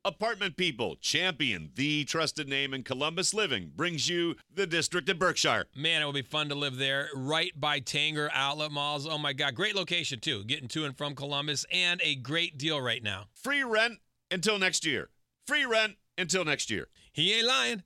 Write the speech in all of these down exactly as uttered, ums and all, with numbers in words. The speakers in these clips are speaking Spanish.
Apartment People, Champion, the trusted name in Columbus living, brings you the District at Berkshire. Man, it will be fun to live there, right by Tanger Outlet Malls. Oh my God, great location too, getting to and from Columbus, and a great deal right now. Free rent until next year. Free rent until next year. He ain't lying.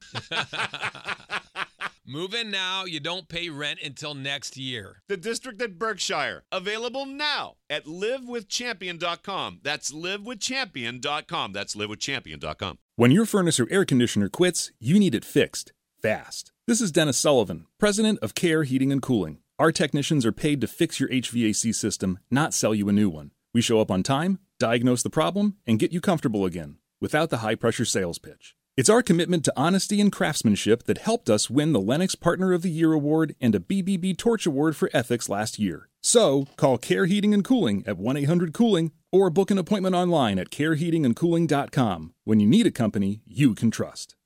Move in now. You don't pay rent until next year. The District at Berkshire. Available now at live with champion dot com. That's live with champion dot com. That's live with champion dot com. When your furnace or air conditioner quits, you need it fixed fast. This is Dennis Sullivan, president of Care Heating and Cooling. Our technicians are paid to fix your H V A C system, not sell you a new one. We show up on time, diagnose the problem, and get you comfortable again, without the high-pressure sales pitch. It's our commitment to honesty and craftsmanship that helped us win the Lennox Partner of the Year Award and a B B B Torch Award for Ethics last year. So, call Care Heating and Cooling at one eight hundred cooling or book an appointment online at care heating and cooling dot com. When you need a company you can trust.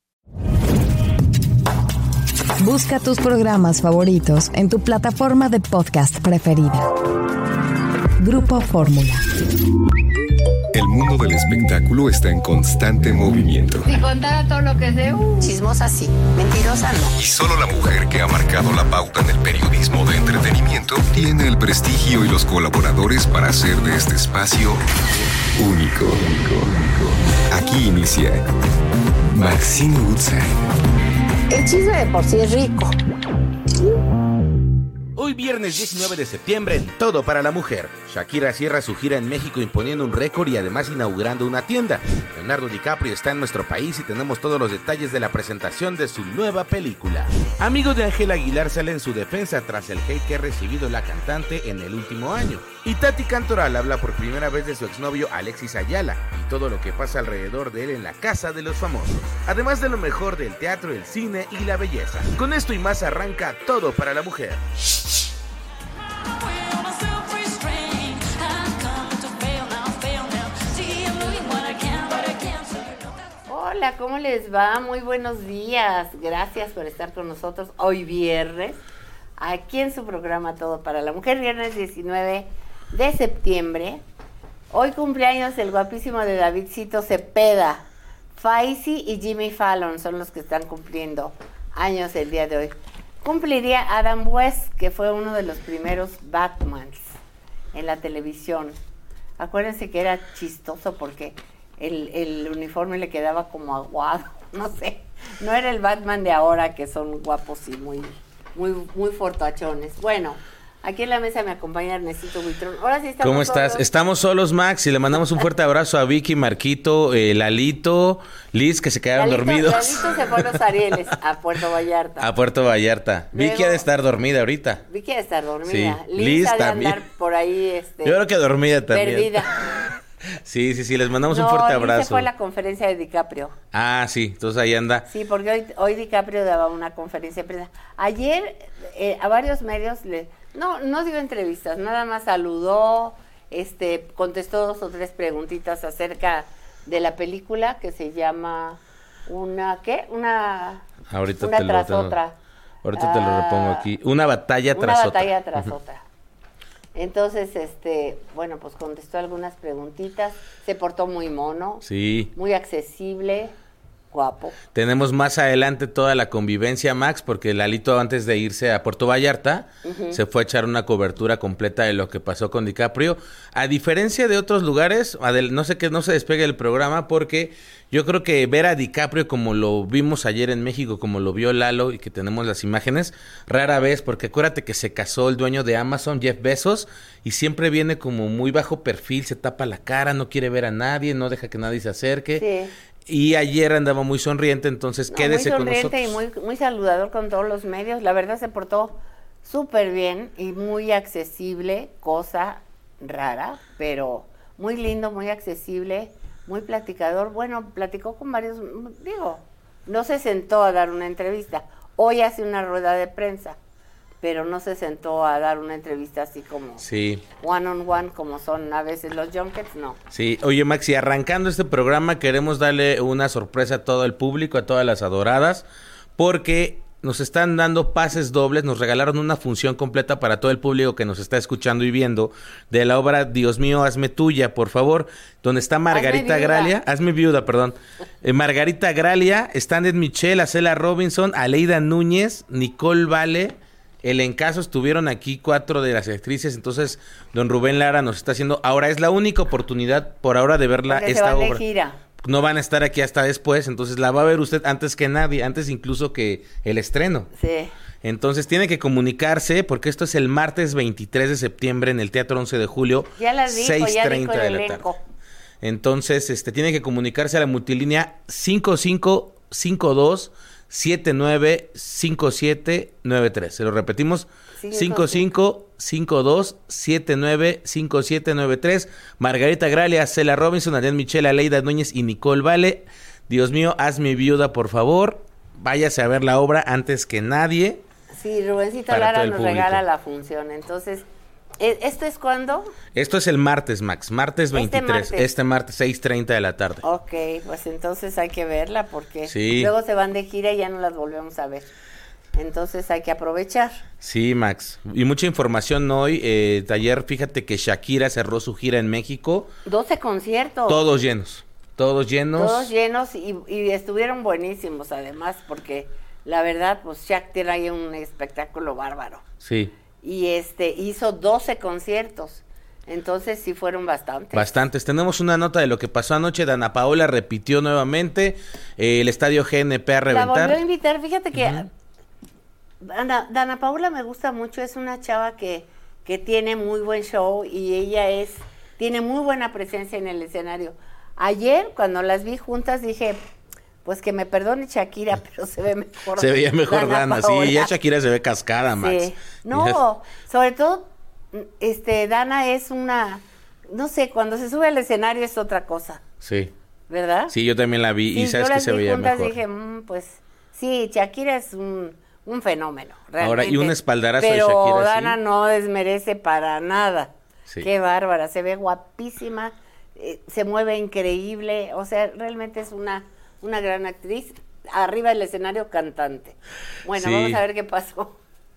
Busca tus programas favoritos en tu plataforma de podcast preferida. Grupo Fórmula. El mundo del espectáculo está en constante movimiento. Si contara todo lo que sé, uh, chismosa sí, mentirosa no. Y solo la mujer que ha marcado la pauta en el periodismo de entretenimiento tiene el prestigio y los colaboradores para hacer de este espacio único. Aquí inicia Maxine Woodside. El chisme de por sí es rico. Hoy viernes diecinueve de septiembre en Todo para la Mujer. Shakira cierra su gira en México imponiendo un récord y además inaugurando una tienda. Leonardo DiCaprio está en nuestro país y tenemos todos los detalles de la presentación de su nueva película. Amigos de Ángela Aguilar sale en su defensa tras el hate que ha recibido la cantante en el último año. Y Tati Cantoral habla por primera vez de su exnovio Alexis Ayala y todo lo que pasa alrededor de él en la casa de los famosos. Además de lo mejor del teatro, el cine y la belleza. Con esto y más arranca Todo para la Mujer. Hola, ¿cómo les va? Muy buenos días. Gracias por estar con nosotros hoy viernes, aquí en su programa Todo para la Mujer, viernes diecinueve de septiembre. Hoy cumpleaños el guapísimo de Davidcito Cepeda. Faisy y Jimmy Fallon son los que están cumpliendo años el día de hoy. Cumpliría Adam West, que fue uno de los primeros Batmans en la televisión. Acuérdense que era chistoso porque el, el uniforme le quedaba como aguado, no sé. No era el Batman de ahora, que son guapos y muy, muy, muy fortachones. Bueno, aquí en la mesa me acompaña Ernesito Buitrón. Ahora sí estamos ¿Cómo estás? solos. Estamos solos, Max, y le mandamos un fuerte abrazo a Vicky, Marquito, eh, Lalito, Liz, que se quedaron Lalito, dormidos. Lalito se fue a los Arieles, a Puerto Vallarta. A Puerto Vallarta. Luego, Vicky ha de estar dormida ahorita. Vicky ha de estar dormida. Sí, Liz, Liz ha de también. andar por ahí, este, Yo creo que dormida también. perdida. Sí, sí, sí, les mandamos no, un fuerte Liz abrazo. se fue a la conferencia de DiCaprio. Ah, sí, entonces ahí anda. Sí, porque hoy, hoy DiCaprio daba una conferencia de prensa. Ayer eh, a varios medios, le, no, no dio entrevistas, nada más saludó, este, contestó dos o tres preguntitas acerca de la película que se llama una, ¿qué? Una, Ahorita una te lo tras tengo. otra. Ahorita te lo Ah, repongo aquí. Una batalla Una tras batalla otra. tras otra. Entonces, este, bueno, pues contestó algunas preguntitas, se portó muy mono, Sí. muy accesible, guapo. Tenemos más adelante toda la convivencia, Max, porque Lalito antes de irse a Puerto Vallarta uh-huh. se fue a echar una cobertura completa de lo que pasó con DiCaprio. A diferencia de otros lugares, Adel, no sé que no se despegue el programa porque yo creo que ver a DiCaprio como lo vimos ayer en México, como lo vio Lalo y que tenemos las imágenes, rara vez, porque acuérdate que se casó el dueño de Amazon, Jeff Bezos, y siempre viene como muy bajo perfil, se tapa la cara, no quiere ver a nadie, no deja que nadie se acerque. Sí. Y ayer andaba muy sonriente, entonces no, quédese con nosotros. Muy sonriente y muy, muy saludador con todos los medios. La verdad se portó súper bien y muy accesible, cosa rara, pero muy lindo, muy accesible, muy platicador. Bueno, platicó con varios, digo, no se sentó a dar una entrevista. Hoy hace una rueda de prensa, pero no se sentó a dar una entrevista así como sí. one on one como son a veces los junkets, no. Sí, oye Maxi, arrancando este programa queremos darle una sorpresa a todo el público, a todas las adoradas, porque nos están dando pases dobles, nos regalaron una función completa para todo el público que nos está escuchando y viendo de la obra Dios mío, hazme tuya, por favor, donde está Margarita hazme Gralia, hazme viuda, perdón, eh, Margarita Gralia, están Ed Michel, Acela Robinson, Aleida Núñez, Nicole Vale, el encaso, estuvieron aquí cuatro de las actrices, entonces don Rubén Lara nos está haciendo, ahora es la única oportunidad por ahora de verla porque esta se van obra. De gira. No van a estar aquí hasta después, entonces la va a ver usted antes que nadie, antes incluso que el estreno. Sí. Entonces tiene que comunicarse, porque esto es el martes veintitrés de septiembre en el Teatro once de julio, ya las dijo, seis treinta ya de la tarde. Entonces, este tiene que comunicarse a la multilínea cinco cinco cinco dos siete nueve cinco siete nueve tres. Se lo repetimos, cinco cinco cinco dos siete nueve cinco siete nueve tres. Margarita Gralia, Acela Robinson, Adrián Michel, Aleida Núñez y Nicole Vale. Dios mío, hazme viuda, por favor. Váyase a ver la obra antes que nadie. Sí, Rubencito Lara nos público. regala la función. Entonces, ¿esto es cuándo? Esto es el martes, Max. Martes veintitrés. Este martes, este martes seis treinta de la tarde. Ok, pues entonces hay que verla porque sí. luego se van de gira y ya no las volvemos a ver. Entonces hay que aprovechar. Sí, Max. Y mucha información hoy. Eh, ayer, fíjate que Shakira cerró su gira en México. doce conciertos. Todos llenos. Todos llenos. Todos llenos y, y estuvieron buenísimos además porque la verdad, pues Shakira trae un espectáculo bárbaro. Sí. Y este hizo doce conciertos. Entonces sí fueron bastantes. Bastantes. Tenemos una nota de lo que pasó anoche. Dana Paola repitió nuevamente. Eh, el estadio G N P a reventar. La volvió a invitar. Fíjate que... Uh-huh. Dana, Dana Paola me gusta mucho, es una chava que, que tiene muy buen show y ella es tiene muy buena presencia en el escenario. Ayer, cuando las vi juntas, dije, pues que me perdone Shakira, pero se ve mejor. Se veía mejor Dana, Dana sí, ya Shakira se ve cascada, Max. Sí. No, sobre todo, este, Dana es una, no sé, cuando se sube al escenario es otra cosa. Sí. ¿Verdad? Sí, yo también la vi y sí, sabes que se veía juntas, mejor. Dije, mmm, pues, sí, Shakira es un... un fenómeno, realmente. Ahora, y un espaldarazo pero de Shakira. Pero Dana ¿sí? no desmerece para nada. Sí. Qué bárbara, se ve guapísima, eh, se mueve increíble, o sea, realmente es una, una gran actriz. Arriba del escenario, cantante. Bueno, sí. Vamos a ver qué pasó.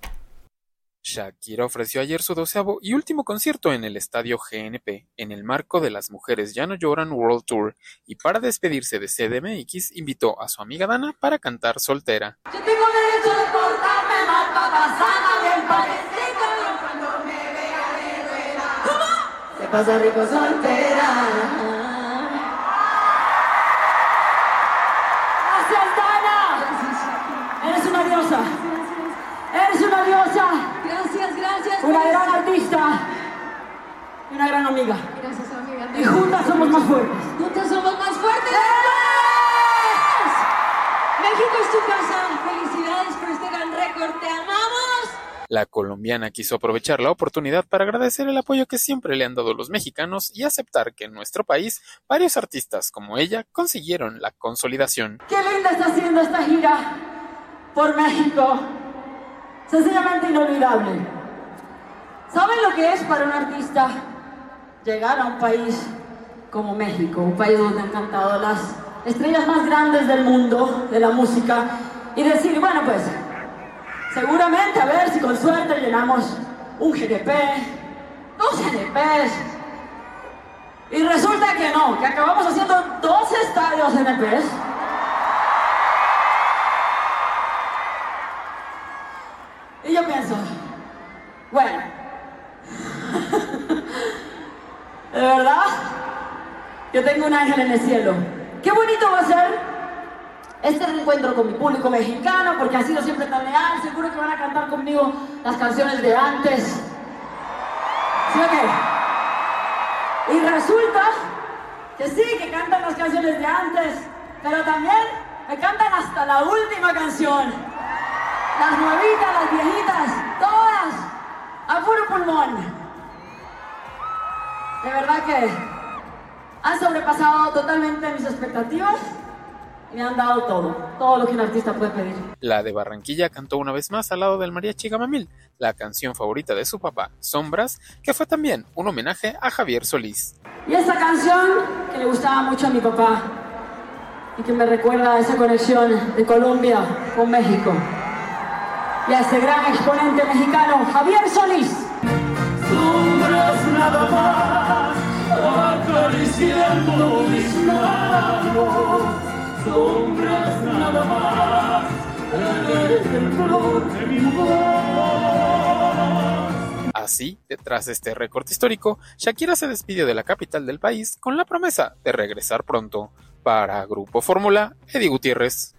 Shakira ofreció ayer su doceavo y último concierto en el estadio G N P, en el marco de Las Mujeres Ya No Lloran World Tour, y para despedirse de C D M X, invitó a su amiga Dana para cantar Soltera. Yo tengo derecho de portarme mal, papasana, bien parecida, cuando me vea de rueda. ¿Cómo? Se pasa rico soltera. Gracias, Dana. Eres una diosa. Eres una diosa. Gracias, gracias. Una gran artista. Y una gran amiga. Gracias, amiga. Y juntas somos más fuertes. Juntas somos más fuertes. ¡Eh! México es tu casa. Felicidades por este gran récord. Te amamos. La colombiana quiso aprovechar la oportunidad para agradecer el apoyo que siempre le han dado los mexicanos y aceptar que en nuestro país varios artistas como ella consiguieron la consolidación. Qué linda está haciendo esta gira por México. Sencillamente inolvidable. ¿Saben lo que es para un artista llegar a un país como México? Un país donde han cantado las estrellas más grandes del mundo, de la música, y decir, bueno pues, seguramente a ver si con suerte llenamos un G N P, dos G N Pes, y resulta que no, que acabamos haciendo dos estadios G N Pes. Y yo pienso, bueno, de verdad, yo tengo un ángel en el cielo. Qué bonito va a ser este reencuentro con mi público mexicano, porque han sido siempre tan leal, seguro que van a cantar conmigo las canciones de antes. ¿Sí o qué? Y resulta que sí, que cantan las canciones de antes, pero también me cantan hasta la última canción. Las nuevitas, las viejitas, todas, a puro pulmón. De verdad que han sobrepasado totalmente mis expectativas y me han dado todo, todo lo que un artista puede pedir. La de Barranquilla cantó una vez más al lado del Mariachi Gamamil, la canción favorita de su papá, Sombras, que fue también un homenaje a Javier Solís. Y esta canción que le gustaba mucho a mi papá y que me recuerda a esa conexión de Colombia con México. y a este gran exponente mexicano, Javier Solís. Sombras nada más, acariciando mis manos. Sombras nada más, eres el color de mi voz. Así, detrás de este récord histórico, Shakira se despidió de la capital del país con la promesa de regresar pronto. Para Grupo Fórmula, Eddie Gutiérrez.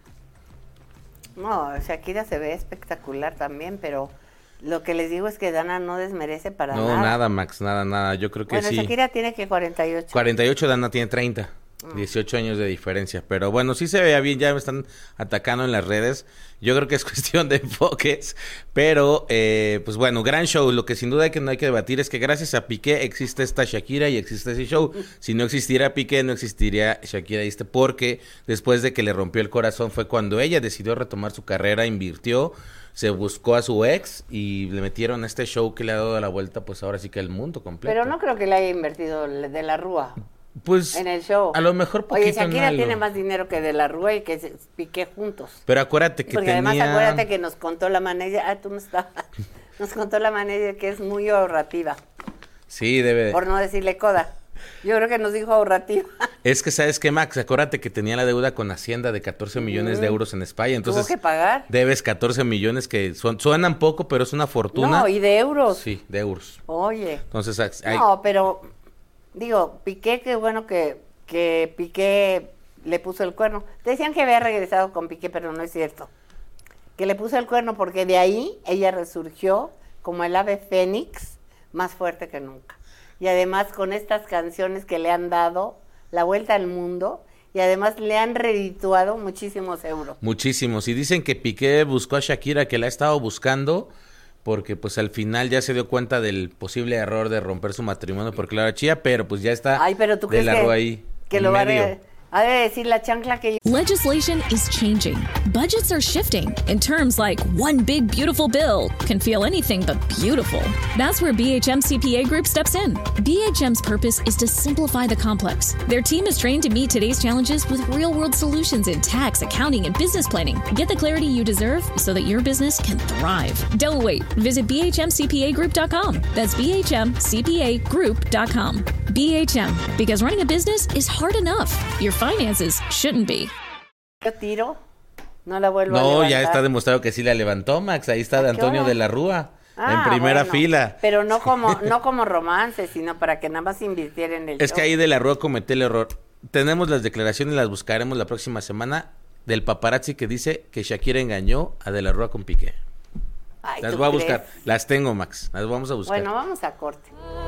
No, Shakira se ve espectacular también, pero lo que les digo es que Dana no desmerece para No, nada. No, nada, Max, nada, nada. Yo creo que bueno, sí. Bueno, Shakira tiene que cuarenta y ocho. cuarenta y ocho, Dana tiene treinta. dieciocho años de diferencia, pero bueno, sí se veía bien, ya me están atacando en las redes, yo creo que es cuestión de enfoques, pero eh, pues bueno, gran show, lo que sin duda hay que no hay que debatir es que gracias a Piqué existe esta Shakira y existe ese show, si no existiera Piqué no existiría Shakira y este, porque después de que le rompió el corazón fue cuando ella decidió retomar su carrera, invirtió, se buscó a su ex y le metieron este show que le ha dado la vuelta, pues ahora sí que el mundo completo. Pero no creo que le haya invertido de la Rúa. Pues en el show. A lo mejor poquito. Oye, Shakira tiene más dinero que De la Rúa y que Piqué juntos. Pero acuérdate que Porque tenía... además acuérdate que nos contó la manager, ah, tú no estabas, nos contó la manager que es muy ahorrativa. Sí, debe de... Por no decirle coda. Yo creo que nos dijo ahorrativa. Es que, ¿sabes qué, Max? Acuérdate que tenía la deuda con Hacienda de catorce millones de euros en España. Entonces, ¿tuvo que pagar? Debes catorce millones que son, suenan poco, pero es una fortuna. No, y de euros. Sí, de euros. Oye. Entonces, hay... No, pero, digo, Piqué, qué bueno que... que Piqué le puso el cuerno. Decían que había regresado con Piqué, pero no es cierto. Que le puso el cuerno porque de ahí ella resurgió como el ave fénix más fuerte que nunca. Y además con estas canciones que le han dado la vuelta al mundo y además le han redituado muchísimos euros. Muchísimos. Y dicen que Piqué buscó a Shakira, que la ha estado buscando porque pues al final ya se dio cuenta del posible error de romper su matrimonio por Clara Chía, pero pues ya está. Ay, pero tú de crees la que, Rúa ahí. que lo va a, ha de decir la chancla que... Legislation is changing. Budgets are shifting. And terms like one big beautiful bill can feel anything but beautiful. That's where B H M C P A Group steps in. B H M's purpose is to simplify the complex. Their team is trained to meet today's challenges with real-world solutions in tax, accounting, and business planning. Get the clarity you deserve so that your business can thrive. Don't wait. Visit B H M C P A group dot com. That's B H M C P A group dot com. B H M, because running a business is hard enough. Your finances shouldn't be. Yo tiro, no la vuelvo no, a levantar. No, ya está demostrado que sí la levantó, Max. Ahí está de Antonio de la Rúa, ah, en primera bueno, fila. Pero no como no como romance, sino para que nada más invirtiera en el Es show. que ahí de la Rúa cometió el error. Tenemos las declaraciones, las buscaremos la próxima semana, del paparazzi que dice que Shakira engañó a De la Rúa con Piqué. Ay, las ¿tú voy a crees? buscar, las tengo, Max, las vamos a buscar. Bueno, vamos a corte.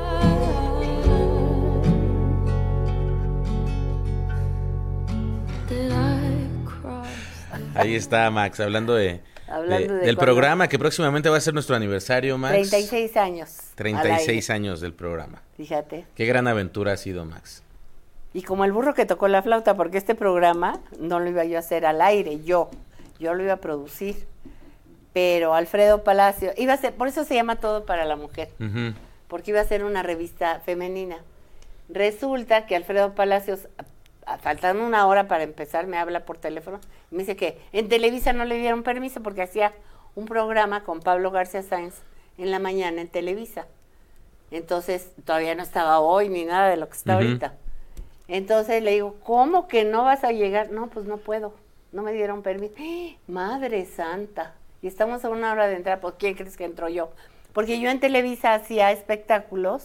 Ahí está, Max, hablando de, hablando de, de del cuando... programa que próximamente va a ser nuestro aniversario, Max. treinta y seis años. treinta y seis años del programa. Fíjate. Qué gran aventura ha sido, Max. Y como el burro que tocó la flauta, porque este programa no lo iba yo a hacer al aire, yo, yo lo iba a producir. Pero Alfredo Palacio, iba a ser, por eso se llama Todo para la Mujer, uh-huh. porque iba a ser una revista femenina. Resulta que Alfredo Palacios, faltando una hora para empezar, me habla por teléfono y me dice que en Televisa no le dieron permiso porque hacía un programa con Pablo García Sáenz en la mañana en Televisa. Entonces, todavía no estaba hoy ni nada de lo que está uh-huh. ahorita. Entonces le digo, ¿cómo que no vas a llegar? No, pues no puedo, no me dieron permiso. ¡Eh, Madre Santa! Y estamos a una hora de entrar, ¿por quién crees que entro yo? Porque yo en Televisa hacía espectáculos,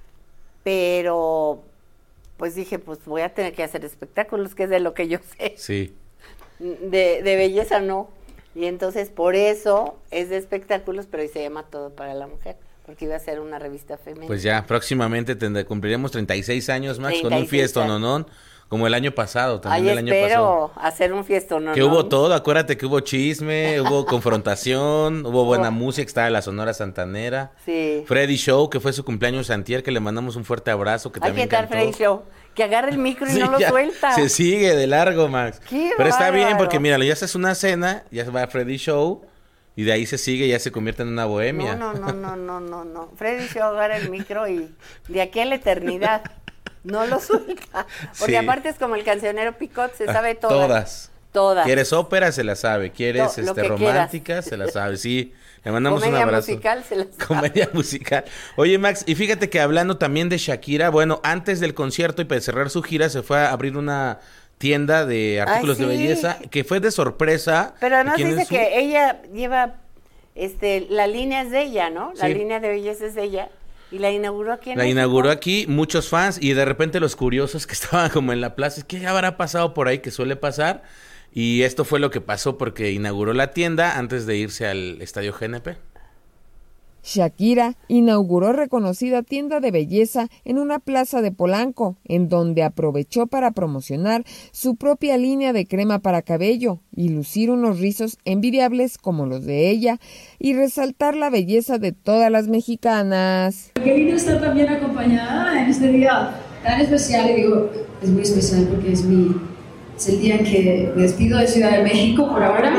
pero pues dije, pues voy a tener que hacer espectáculos, que es de lo que yo sé. Sí. De, de belleza no. Y entonces por eso es de espectáculos, pero hoy se llama Todo para la Mujer, porque iba a ser una revista femenina. Pues ya, próximamente tendré, cumpliremos treinta y seis años, Max, con un fiestononón, como el año pasado, también Ay, el año espero pasado. hacer un fiestononón. Que hubo todo, acuérdate que hubo chisme, hubo confrontación, hubo buena oh. música, estaba la Sonora Santanera. Sí. Freddy Show, que fue su cumpleaños antier, que le mandamos un fuerte abrazo, que Ay, también ¿qué tal cantó. Freddy Show? Que agarre el micro y sí, no lo ya, suelta. Se sigue de largo, Max. Qué Pero está bárbaro. bien, porque mira, ya haces una cena, ya va Freddy Show, y de ahí se sigue, ya se convierte en una bohemia. No, no, no, no, no, no, no. Freddy Show agarra el micro y de aquí a la eternidad no lo suelta. Porque sí. aparte es como el cancionero Picot, se sabe todas. Todas. Todas. ¿Quieres ópera? Se la sabe. ¿Quieres To- lo este que romántica? quieras. Se la sabe. Sí, le mandamos Comedia un abrazo. musical se la sabe. Comedia musical. Oye, Max, y fíjate que hablando también de Shakira, bueno, antes del concierto y para cerrar su gira, se fue a abrir una tienda de artículos Ay, sí. de belleza, que fue de sorpresa. Pero además ¿Quién dice es su- que ella lleva, este, la línea es de ella, ¿no? La Sí. línea de belleza es de ella. Y la inauguró aquí en La México. inauguró aquí, muchos fans, y de repente los curiosos que estaban como en la plaza, ¿qué habrá pasado por ahí? Que suele pasar. Y esto fue lo que pasó porque inauguró la tienda antes de irse al estadio G N P. Shakira inauguró reconocida tienda de belleza en una plaza de Polanco, en donde aprovechó para promocionar su propia línea de crema para cabello y lucir unos rizos envidiables como los de ella y resaltar la belleza de todas las mexicanas. Qué lindo estar también acompañada en este día tan especial, y digo, es muy especial porque es mi, es el día en que me despido de Ciudad de México por ahora.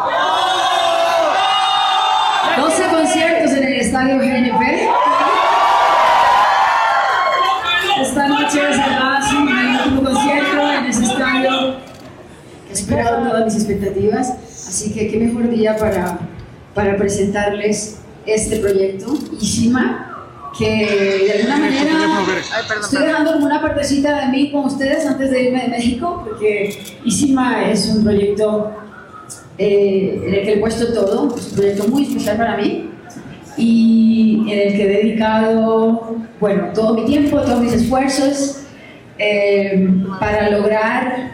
doce conciertos en el estadio G N P. Esta noche es el máximo, el último concierto en ese estadio que ha superado todas mis expectativas. Así que qué mejor día para, para presentarles este proyecto, Isima, que de alguna manera estoy dejando como una partecita de mí con ustedes antes de irme de México, porque Isima es un proyecto eh, en el que he puesto todo, es un proyecto muy especial para mí y en el que he dedicado, bueno, todo mi tiempo, todos mis esfuerzos eh, para lograr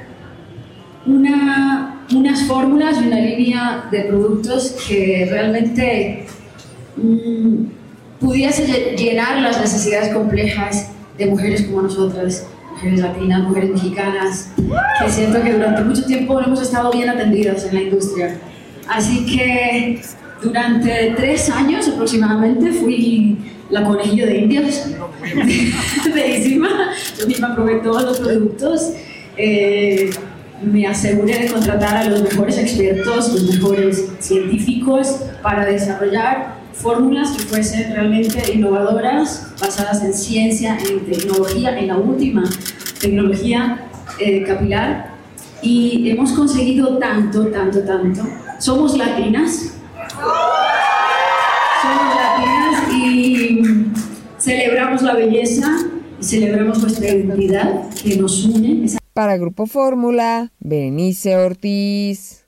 una, unas fórmulas y una línea de productos que realmente mmm, pudiese llenar las necesidades complejas de mujeres como nosotras, mujeres latinas, mujeres mexicanas, que siento que durante mucho tiempo no hemos estado bien atendidas en la industria. Así que durante tres años aproximadamente fui la conejillo de indias de Isima. Yo misma probé todos los productos, eh, me aseguré de contratar a los mejores expertos, los mejores científicos para desarrollar fórmulas que fuesen realmente innovadoras, basadas en ciencia, en tecnología, en la última tecnología eh, capilar. Y hemos conseguido tanto, tanto, tanto. Somos latinas. Somos latinas y celebramos la belleza y celebramos nuestra identidad que nos une. Para Grupo Fórmula, Berenice Ortiz.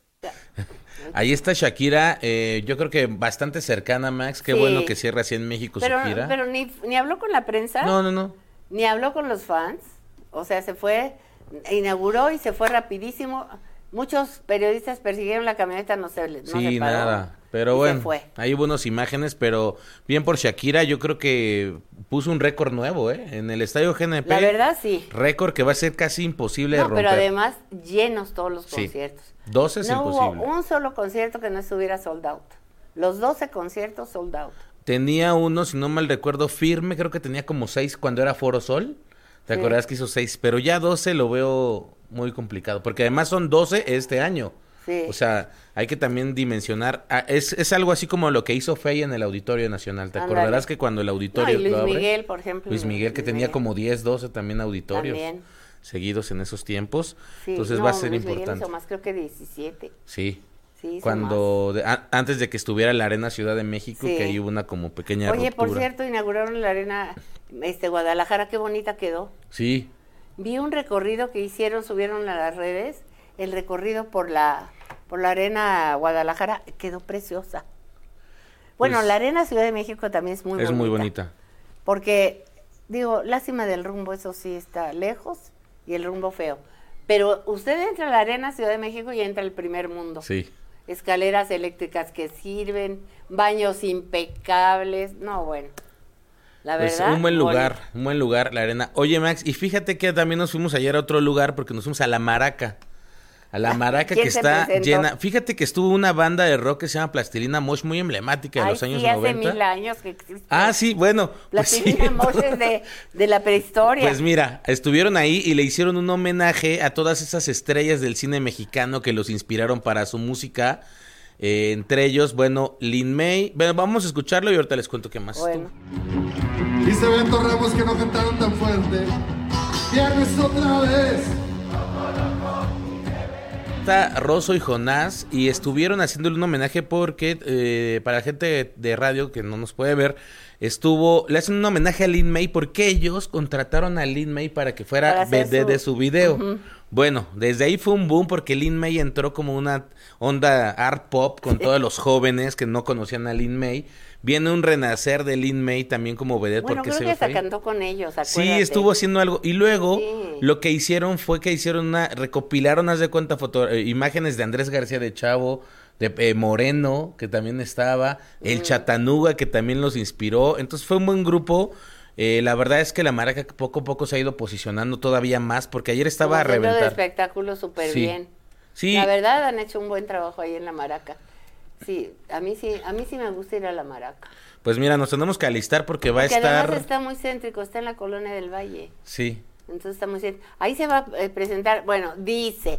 Ahí está Shakira, eh, yo creo que bastante cercana, Max. Qué Sí. bueno que cierra así en México Pero, su gira. pero ni, ni habló con la prensa. No, no, no. Ni habló con los fans. O sea, se fue, inauguró y se fue rapidísimo. Muchos periodistas persiguieron la camioneta, no se, no Sí, se paró. nada. Pero Y se bueno, fue. ahí hubo unas imágenes, pero bien por Shakira, yo creo que puso un récord nuevo, ¿eh? En el estadio G N P. La verdad, sí. Récord que va a ser casi imposible No, de romper. pero además llenos todos los Sí. conciertos. doce es no imposible. hubo un solo concierto que no estuviera sold out. Los doce conciertos sold out. Tenía uno, si no mal recuerdo, firme, creo que tenía como seis cuando era Foro Sol. ¿Te Sí. acuerdas que hizo seis? Pero ya doce lo veo muy complicado, porque además son doce este año. Sí. O sea, hay que también dimensionar. Ah, es, es algo así como lo que hizo Fey en el Auditorio Nacional. ¿Te Ándale. acordarás que cuando el No, auditorio y Luis lo abre? Miguel, por ejemplo. Luis Miguel, que Luis tenía Miguel. como diez, doce también auditorios También. seguidos en esos tiempos. Sí, Entonces no, va a ser Luis Miguel importante. hizo más, creo que diecisiete. Sí. Sí, hizo Cuando de- a- antes de que estuviera la Arena Ciudad de México, Sí. que ahí hubo una como pequeña Oye, ruptura. por cierto, inauguraron la arena este Guadalajara, qué bonita quedó. Sí. Vi un recorrido que hicieron, subieron a las redes, el recorrido por la por la arena Guadalajara, quedó preciosa. Bueno, Pues, la arena Ciudad de México también es muy es bonita. muy bonita. Porque, digo, lástima del rumbo, eso sí está lejos, y el rumbo feo. Pero usted entra a la arena Ciudad de México y entra al primer mundo. Sí. Escaleras eléctricas que sirven, baños impecables, no, bueno. La Pues verdad. un buen lugar, bonito. un buen lugar, la arena. Oye, Max, y fíjate que también nos fuimos ayer a otro lugar porque nos fuimos a La Maraca. A La Maraca ¿Quién que se está presentó? llena. Fíjate que estuvo una banda de rock que se llama Plastilina Mosh, muy emblemática de Ay, los años sí, hace noventa. mil años que existe. Ah, sí, bueno. La Pues, sí. Plastilina Mosh es de, de la prehistoria. Pues mira, estuvieron ahí y le hicieron un homenaje a todas esas estrellas del cine mexicano que los inspiraron para su música. Eh, entre ellos, bueno, Lin May. Bueno, vamos a escucharlo y ahorita les cuento qué más. Bueno. Y se ven Ramos que no cantaron tan fuerte. Viernes otra vez. Marta, Rosso y Jonás, y estuvieron haciéndole un homenaje porque, eh, para la gente de radio que no nos puede ver, estuvo, le hacen un homenaje a Lin May porque ellos contrataron a Lin May para que fuera B D su... de su video. Uh-huh. Bueno, desde ahí fue un boom porque Lin May entró como una onda art pop con sí. todos los jóvenes que no conocían a Lin May. Viene un renacer de Lin May también como vedette bueno, porque creo se que se cantó con ellos, acuérdate. Sí, estuvo haciendo algo y luego sí. lo que hicieron fue que hicieron una recopilaron, haz de cuenta, foto, eh, imágenes de Andrés García de Chavo, de eh, Moreno, que también estaba, mm. el Chatanuga, que también los inspiró. Entonces fue un buen grupo. Eh, la verdad es que la Maraca poco a poco se ha ido posicionando todavía más, porque ayer estaba a reventar. de espectáculo súper sí. bien. Sí. La verdad han hecho un buen trabajo ahí en la Maraca. Sí, a mí sí, a mí sí me gusta ir a la Maraca. Pues mira, nos tenemos que alistar porque va porque a estar... además está muy céntrico, está en la Colonia del Valle. Sí. Entonces está muy céntrico. Ahí se va a eh, presentar, bueno, dice,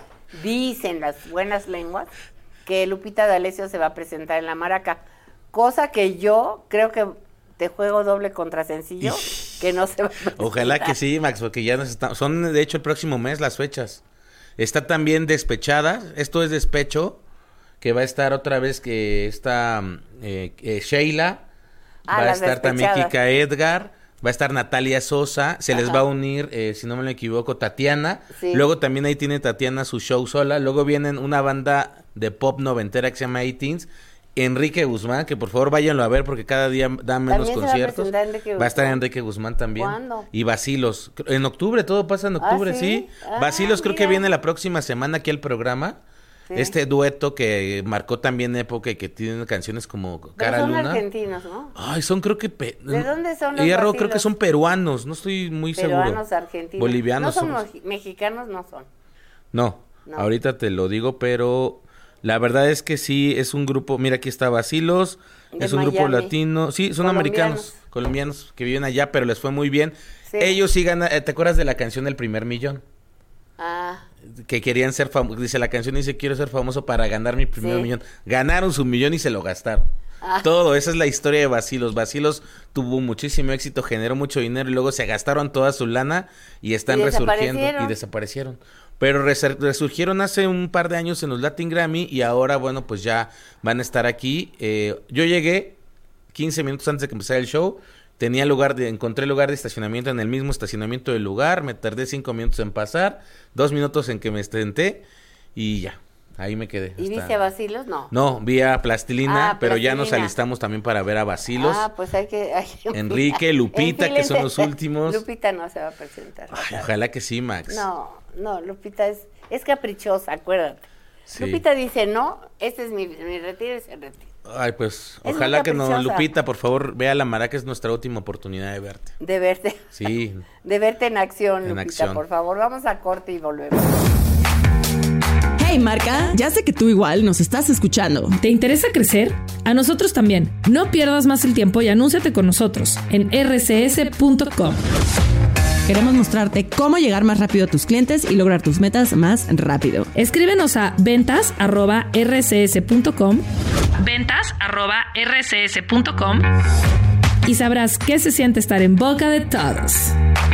dicen las buenas lenguas, que Lupita D'Alessio se va a presentar en la Maraca. Cosa que yo creo que te juego doble contra sencillo, que no se va a presentar. Ojalá que sí, Max, porque ya nos estamos... Son, de hecho, el próximo mes las fechas. Está también Despechada, esto es Despecho, que va a estar otra vez que está eh, eh, Sheila, ah, va a estar despechadas. también Kika Edgar, va a estar Natalia Sosa, se Ajá. les va a unir, eh, si no me equivoco, Tatiana, sí. luego también ahí tiene Tatiana su show sola, luego vienen una banda de pop noventera que se llama eighteens, Enrique Guzmán, que por favor váyanlo a ver porque cada día da menos conciertos. Va a, va a estar Enrique Guzmán también. ¿Cuándo? Y Bacilos. En octubre, todo pasa en octubre, ¿Ah, sí? sí. Ah, Bacilos creo que viene la próxima semana aquí al programa. Sí. Este dueto que marcó también época y que tiene canciones como Cara son Luna. Son argentinos, ¿no? Ay, son creo que... Pe... ¿De dónde son los Hierro, creo que son peruanos, no estoy muy peruanos, seguro. Peruanos, argentinos. Bolivianos. No son somos. mexicanos, no son. No, no, ahorita te lo digo, pero la verdad es que sí, es un grupo, mira aquí está Bacilos, de es un Miami. Grupo latino, sí, son americanos, colombianos que viven allá, pero les fue muy bien. Sí. Ellos sí ganan, ¿te acuerdas de la canción del primer millón? Ah. Que querían ser famosos, dice la canción, dice quiero ser famoso para ganar mi primer sí. millón. Ganaron su millón y se lo gastaron. Ah. Todo, esa es la historia de Bacilos. Bacilos tuvo muchísimo éxito, generó mucho dinero y luego se gastaron toda su lana y están ¿Y resurgiendo y desaparecieron. Pero resur- resurgieron hace un par de años en los Latin Grammy y ahora, bueno, pues ya van a estar aquí. Eh, yo llegué quince minutos antes de que empezara el show. Tenía lugar de, encontré lugar de estacionamiento en el mismo estacionamiento del lugar, me tardé cinco minutos en pasar, dos minutos en que me senté y ya, ahí me quedé. ¿Y hasta... viste a Bacilos? No. No, vi a Plastilina, ah, pero Plastilina. ya nos alistamos también para ver a Bacilos. Ah, pues hay que... Hay... Enrique, Lupita, que son los últimos. Lupita no se va a presentar. Ay, ojalá que sí, Max. No, no, Lupita es, es caprichosa, acuérdate. Sí. Lupita dice, no, este es mi, mi retiro y se retira. Ay, pues, es ojalá que no, Lupita, por favor, vea la Maraca, es nuestra última oportunidad de verte. De verte. Sí. De verte en acción, en Lupita, acción. por favor. Vamos a corte y volvemos. Hey, Marca, ya sé que tú igual nos estás escuchando. ¿Te interesa crecer? A nosotros también. No pierdas más el tiempo y anúnciate con nosotros en erre ce ese punto com. Queremos mostrarte cómo llegar más rápido a tus clientes y lograr tus metas más rápido. Escríbenos a ventas arroba erre ce ese punto com ventas arroba erre ce ese punto com y sabrás qué se siente estar en boca de todos.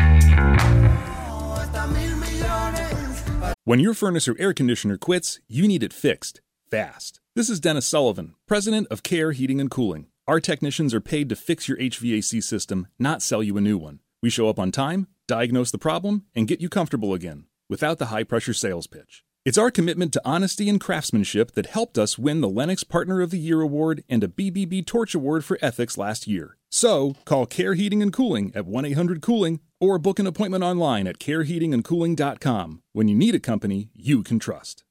When your furnace or air conditioner quits, you need it fixed fast. This is Dennis Sullivan, president of Care Heating and Cooling. Our technicians are paid to fix your H V A C system, not sell you a new one. We show up on time, diagnose the problem, and get you comfortable again, without the high-pressure sales pitch. It's our commitment to honesty and craftsmanship that helped us win the Lennox Partner of the Year Award and a B B B Torch Award for Ethics last year. So, call Care Heating and Cooling at one eight hundred cooling or book an appointment online at care heating and cooling dot com. When you need a company you can trust.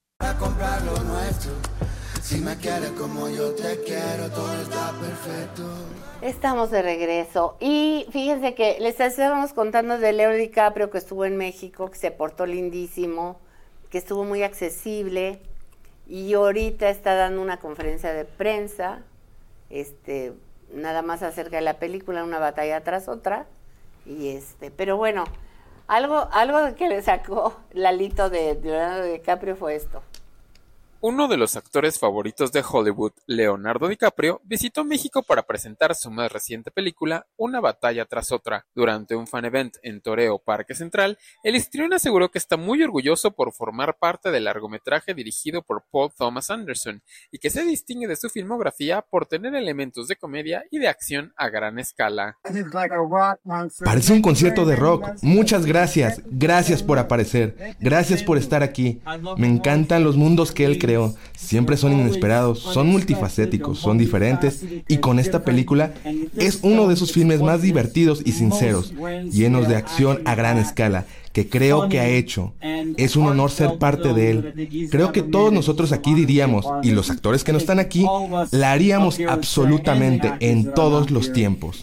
Estamos de regreso y fíjense que les estábamos contando de Leo DiCaprio que estuvo en México, que se portó lindísimo, que estuvo muy accesible y ahorita está dando una conferencia de prensa, este, nada más acerca de la película, una batalla tras otra, y este, pero bueno, algo, algo que le sacó Lalito de Leonardo DiCaprio fue esto. Uno de los actores favoritos de Hollywood, Leonardo DiCaprio, visitó México para presentar su más reciente película, Una batalla tras otra. Durante un fan event en Toreo Parque Central, el histrión aseguró que está muy orgulloso por formar parte del largometraje dirigido por Paul Thomas Anderson y que se distingue de su filmografía por tener elementos de comedia y de acción a gran escala. Parece un concierto de rock. Muchas gracias. Gracias por aparecer. Gracias por estar aquí. Me encantan los mundos que él creó. Siempre son inesperados, son multifacéticos, son diferentes, y con esta película es uno de sus filmes más divertidos y sinceros, llenos de acción a gran escala, que creo que ha hecho. Es un honor ser parte de él. Creo que todos nosotros aquí diríamos, y los actores que no están aquí, la haríamos absolutamente en todos los tiempos.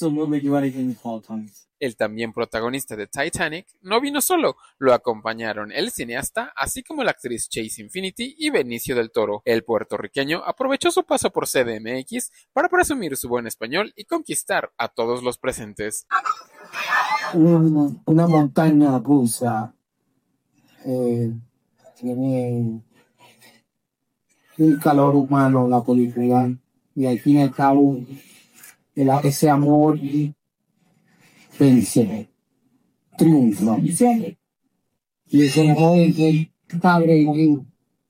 El también protagonista de Titanic no vino solo, lo acompañaron el cineasta, así como la actriz Chase Infinity y Benicio del Toro. El puertorriqueño aprovechó su paso por C D M X para presumir su buen español y conquistar a todos los presentes. Una, una montaña rusa eh, tiene un calor humano, la política, y al fin y al cabo el, ese amor vence, triunfa, y ese amor está breve.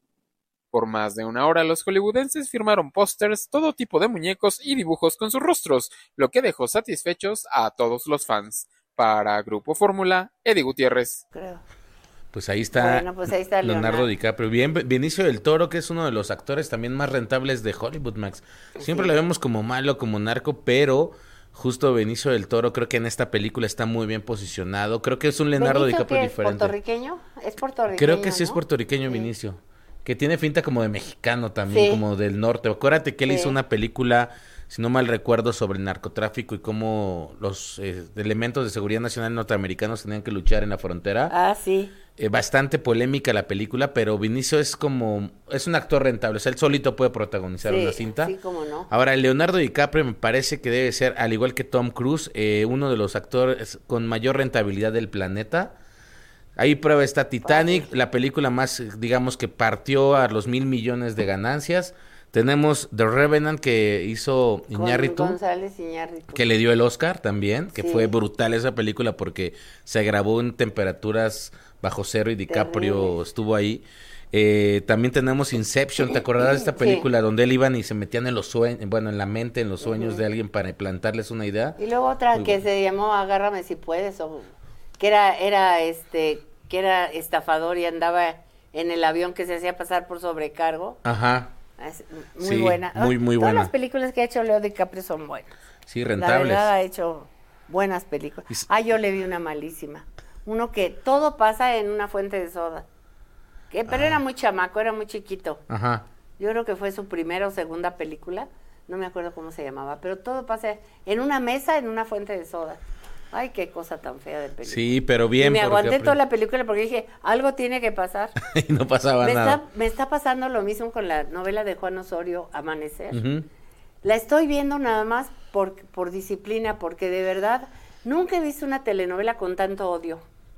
Por más de una hora, los hollywoodenses firmaron pósters, todo tipo de muñecos y dibujos con sus rostros, lo que dejó satisfechos a todos los fans. Para Grupo Fórmula, Eddie Gutiérrez. Creo. Pues ahí está, bueno, pues ahí está Leonardo, Leonardo DiCaprio. Bien, Benicio del Toro, que es uno de los actores también más rentables de Hollywood, Max. Siempre sí. Lo vemos como malo, como narco, pero justo Benicio del Toro creo que en esta película está muy bien posicionado. Creo que es un Leonardo ¿Benicio DiCaprio que es diferente. ¿Puertorriqueño? Es puertorriqueño, Creo que sí ¿no? es puertorriqueño, sí. Benicio. Que tiene finta como de mexicano también, Sí. como del norte. Acuérdate que él Sí. hizo una película, si no mal recuerdo, sobre el narcotráfico y cómo los eh, elementos de seguridad nacional norteamericanos tenían que luchar en la frontera. Ah, sí. Eh, bastante polémica la película, pero Vinicio es como, es un actor rentable, o sea, él solito puede protagonizar Sí, una cinta. sí, cómo no. Ahora, Leonardo DiCaprio me parece que debe ser, al igual que Tom Cruise, eh, uno de los actores con mayor rentabilidad del planeta. Ahí prueba está Titanic, Padre. la película más, digamos, que partió a los mil millones de ganancias. Tenemos The Revenant, que hizo Iñárritu, Con González Iñárritu. que le dio el Oscar también, que Sí. fue brutal esa película porque se grabó en temperaturas bajo cero y DiCaprio Terrible. estuvo ahí. Eh, también tenemos Inception, ¿te acordarás de esta película Sí. donde él iban y se metían en los sueños, bueno, en la mente, en los sueños Ujú. de alguien para implantarles una idea? Y luego otra Muy que buena. se llamó Agárrame si puedes, o que era, era este, que era estafador y andaba en el avión que se hacía pasar por sobrecargo. Ajá, Es muy Sí, buena. muy, muy Todas buena. las películas que ha hecho Leo DiCaprio son buenas. sí, La rentables. verdad ha hecho buenas películas. Y s- Ah, yo le vi una malísima. Uno que todo pasa en una fuente de soda. Que, pero Ah. era muy chamaco, era muy chiquito. Ajá. Yo creo que fue su primera o segunda película. No me acuerdo cómo se llamaba. Pero todo pasa en una mesa, en una fuente de soda. Ay, qué cosa tan fea de película. Sí, pero bien. y me porque aguanté apre- toda la película porque dije, algo tiene que pasar. y no pasaba Me nada. está, me está pasando lo mismo con la novela de Juan Osorio, Amanecer. Ujú. La estoy viendo nada más por, por disciplina, porque de verdad nunca he visto una telenovela con tanto odio.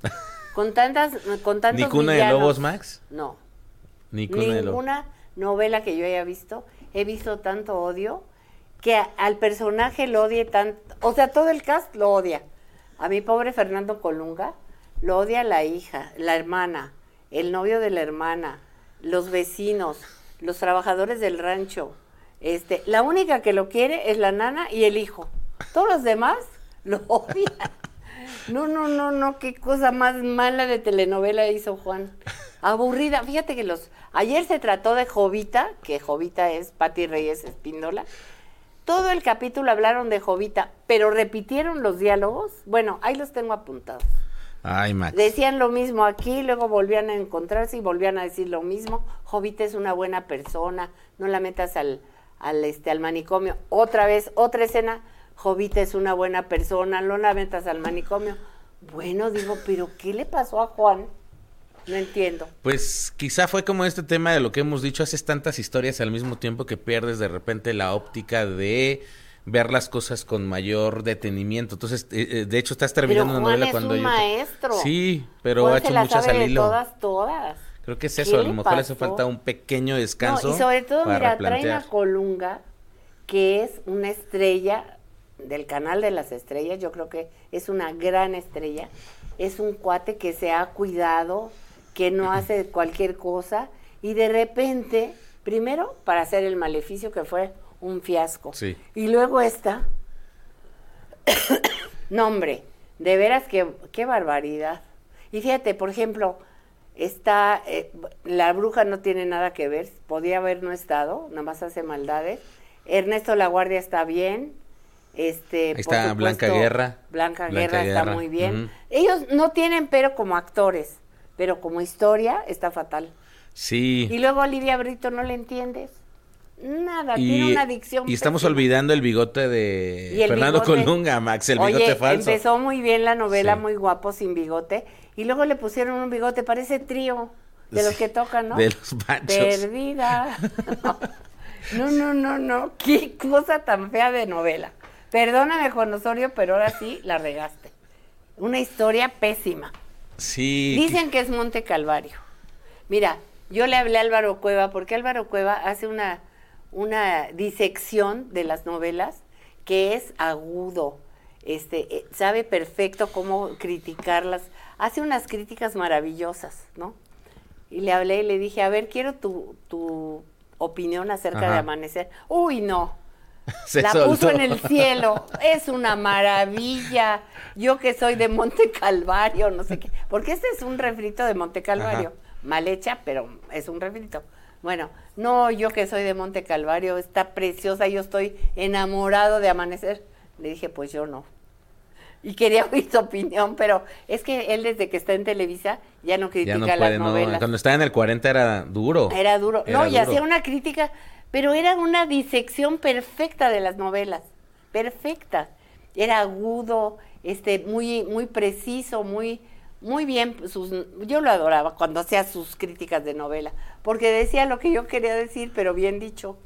Con tantas, con tantos ¿Ni Cuna de villanos. Lobos, Max? No. Ni Cuna de Lobos. Ninguna novela que yo haya visto he visto tanto odio que a- al personaje lo odie tanto. O sea, todo el cast lo odia. A mi pobre Fernando Colunga lo odia la hija, la hermana, el novio de la hermana, los vecinos, los trabajadores del rancho. Este, la única que lo quiere es la nana y el hijo. Todos los demás lo odian. No, no, no, no, qué cosa más mala de telenovela hizo Juan. Aburrida. Fíjate que los... Ayer se trató de Jovita, que Jovita es Pati Reyes Espíndola. Todo el capítulo hablaron de Jovita, pero repitieron los diálogos. Bueno, ahí los tengo apuntados. Ay, Max. Decían lo mismo aquí, luego volvían a encontrarse y volvían a decir lo mismo. Jovita es una buena persona, no la metas al, al, este, al manicomio. Otra vez, otra escena, Jovita es una buena persona, no la metas al manicomio. Bueno, digo, pero ¿qué le pasó a Juan? No entiendo. Pues quizá fue como este tema de lo que hemos dicho, haces tantas historias al mismo tiempo que pierdes de repente la óptica de ver las cosas con mayor detenimiento. Entonces, eh, de hecho, estás terminando Pero una Juan novela es cuando un yo... maestro. Sí, pero Juan ha se hecho la muchas sabe al de hilo. todas, todas. Creo que es eso, a lo mejor le hace falta un pequeño descanso. No, y sobre todo, para mira, replantear. traen a Colunga, que es una estrella del canal de las estrellas, yo creo que es una gran estrella, es un cuate que se ha cuidado, que no hace cualquier cosa, y de repente, primero, para hacer el Maleficio, que fue un fiasco, sí. y luego esta, no hombre, de veras que, qué barbaridad. Y fíjate, por ejemplo, está, eh, la bruja no tiene nada que ver, podía haber no estado, nada más hace maldades. Ernesto Laguardia está bien, este, Ahí está por Blanca supuesto, Guerra. Blanca, Blanca Guerra está Guerra. muy bien. Uh-huh. Ellos no tienen pero como actores, pero como historia está fatal. Sí. Y luego a Olivia Brito no le entiendes. Nada, Y, tiene una adicción. y estamos pésima. olvidando el bigote de Y el Fernando bigote. Colunga, Max, el bigote Oye, falso. empezó muy bien la novela, Sí. muy guapo, sin bigote, y luego le pusieron un bigote, parece trío, de los Sí, que tocan, ¿no? de los Panchos. Perdida. No, no, no, no, qué cosa tan fea de novela. Perdóname, Juan Osorio, pero ahora sí la regaste. Una historia pésima. Sí. Dicen que es Monte Calvario. Mira, yo le hablé a Álvaro Cueva, porque Álvaro Cueva hace una, una disección de las novelas que es agudo, este, eh, sabe perfecto cómo criticarlas, hace unas críticas maravillosas, ¿no? Y le hablé y le dije, a ver, quiero tu, tu opinión acerca Ajá. de Amanecer. Uy, no. Se La soltó. puso en el cielo, es una maravilla. Yo que soy de Monte Calvario, no sé qué, porque este es un refrito de Monte Calvario, Ajá. mal hecha, pero es un refrito. Bueno, no, yo que soy de Monte Calvario, está preciosa, yo estoy enamorado de Amanecer. Le dije, pues yo no. Y quería oír su opinión, pero es que él desde que está en Televisa ya no critica Ya no las puede, no. novelas. Cuando estaba en el cuarenta era duro. Era duro. Era no, y duro. hacía una crítica, pero era una disección perfecta de las novelas. Perfecta. Era agudo, este, muy, muy preciso, muy, muy bien. Sus, yo lo adoraba cuando hacía sus críticas de novela, porque decía lo que yo quería decir, pero bien dicho.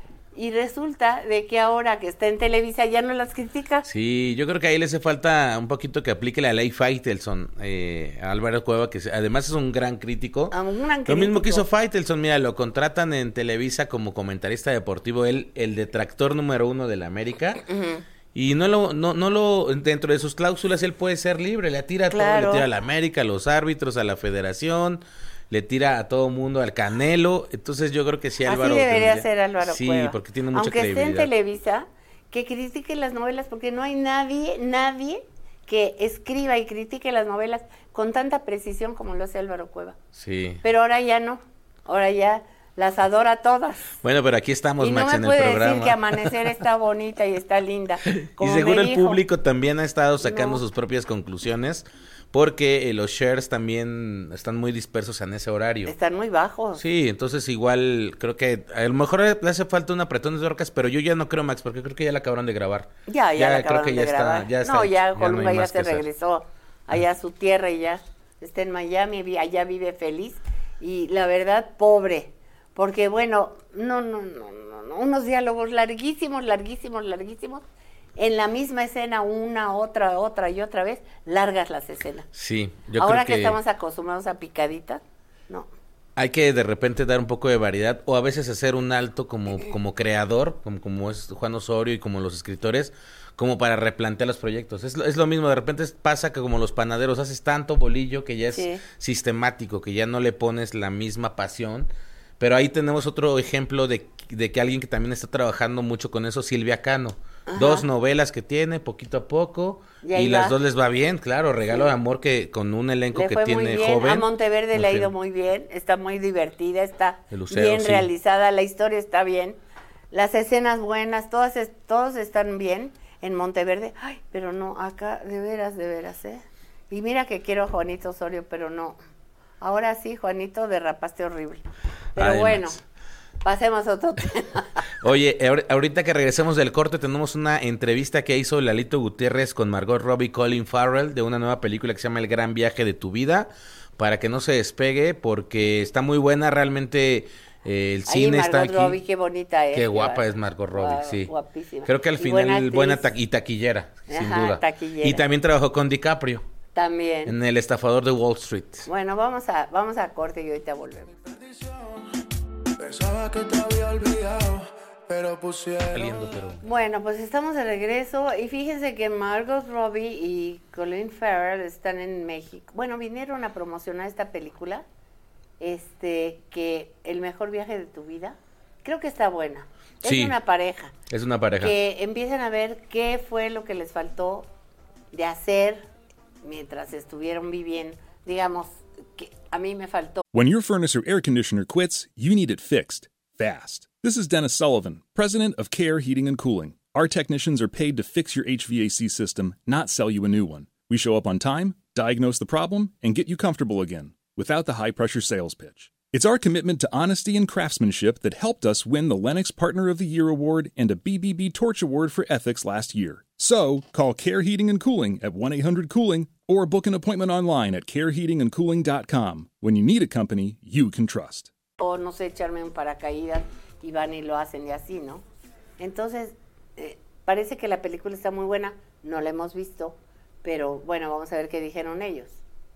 Y resulta de que ahora que está en Televisa ya no las critica. Sí, yo creo que ahí le hace falta un poquito que aplique la ley Faitelson eh, a Álvaro Cueva, que además es un gran crítico. A un gran Lo mismo crítico. que hizo Faitelson, mira, lo contratan en Televisa como comentarista deportivo, él, el detractor número uno de la América. Ujú. Y no lo, no, no lo, dentro de sus cláusulas él puede ser libre, le tira a Claro. todo, le tira a la América, a los árbitros, a la federación, le tira a todo mundo, al Canelo. Entonces yo creo que sí, Así Álvaro debería tendría- ser Álvaro Sí, Cueva. porque tiene mucha Aunque esté en credibilidad. Televisa, que critique las novelas, porque no hay nadie, nadie que escriba y critique las novelas con tanta precisión como lo hace Álvaro Cueva. Sí. Pero ahora ya no, ahora ya las adora todas. Bueno, pero aquí estamos, Y no Max, me en el puede programa. decir que Amanecer está bonita y está linda. Y Como seguro me el dijo. público también ha estado sacando No. sus propias conclusiones, porque eh, los shares también están muy dispersos en ese horario. Están muy bajos. Sí, entonces igual creo que a lo mejor le hace falta un apretón de orcas, pero yo ya no creo, Max, porque creo que ya la acabaron de grabar. Ya, ya, la creo acabaron que de ya está, grabar. ya está no, hecho, ya no Colunga hay ya más se que hacer. regresó allá a su tierra y ya está en Miami, vi- allá vive feliz. Y la verdad, pobre, porque bueno, no, no, no, no, no, unos diálogos larguísimos, larguísimos, larguísimos, en la misma escena, una, otra, otra y otra vez, largas las escenas. Sí, yo Ahora creo que... que, estamos acostumbrados a picaditas, no. hay que de repente dar un poco de variedad o a veces hacer un alto como, como creador, como, como es Juan Osorio y como los escritores, como para replantear los proyectos. Es, lo- es lo mismo, de repente pasa que como los panaderos haces tanto bolillo que ya es Sí. sistemático, que ya no le pones la misma pasión. Pero ahí tenemos otro ejemplo de, de que alguien que también está trabajando mucho con eso, Silvia Cano. Ajá. Dos novelas que tiene, poquito a poco, Y ahí y las va. dos les va bien, claro, Regalo Sí. de Amor que con un elenco Le que fue tiene muy bien, joven. a Monteverde le ha muy ido bien. muy bien, está muy divertida, está El Lucero, bien sí. realizada, la historia está bien, las escenas buenas, todas es- todos están bien en Monteverde. Ay, pero no, acá de veras, de veras, ¿eh? Y mira que quiero a Juanito Osorio, pero no. Ahora sí, Juanito, derrapaste horrible. Pero Ay, bueno, Max. pasemos a otro tema. Oye, ahor- ahorita que regresemos del corte tenemos una entrevista que hizo Lalito Gutiérrez con Margot Robbie y Colin Farrell de una nueva película que se llama El Gran Viaje de tu Vida, para que no se despegue porque está muy buena, realmente eh, el Ay, cine está Margot aquí. Robbie, qué bonita es. Qué guapa bárbaro. es Margot Robbie, Guau, sí. guapísima. Creo que al Y final buena buena, actriz. ta- y taquillera, sin Ajá, duda. taquillera. Y también trabajó con DiCaprio. También. En El estafador de Wall Street. Bueno, vamos a, vamos a corte y ahorita volvemos. Pensaba que te había olvidado, pero pusieron... Saliendo, pero... Bueno, pues estamos de regreso y fíjense que Margot Robbie y Colin Farrell están en México. Bueno, vinieron a promocionar esta película, este, que El mejor viaje de tu vida. Creo que está buena. Es Sí, una pareja. Es una pareja. Que empiecen a ver qué fue lo que les faltó de hacer mientras estuvieron viviendo. Digamos, que a mí me faltó. When your furnace or air conditioner quits, you need it fixed fast. This is Dennis Sullivan, president of Care Heating and Cooling. Our technicians are paid to fix your H V A C system, not sell you a new one. We show up on time, diagnose the problem, and get you comfortable again, without the high-pressure sales pitch. It's our commitment to honesty and craftsmanship that helped us win the Lennox Partner of the Year Award and a B B B Torch Award for Ethics last year. So, call Care Heating and Cooling at one eight hundred cooling or book an appointment online at care heating and cooling dot com. When you need a company you can trust. O no sé, echarme un paracaídas y van y lo hacen y así, ¿no? Entonces, eh, parece que la película está muy buena, no la hemos visto, pero bueno, vamos a ver qué dijeron ellos.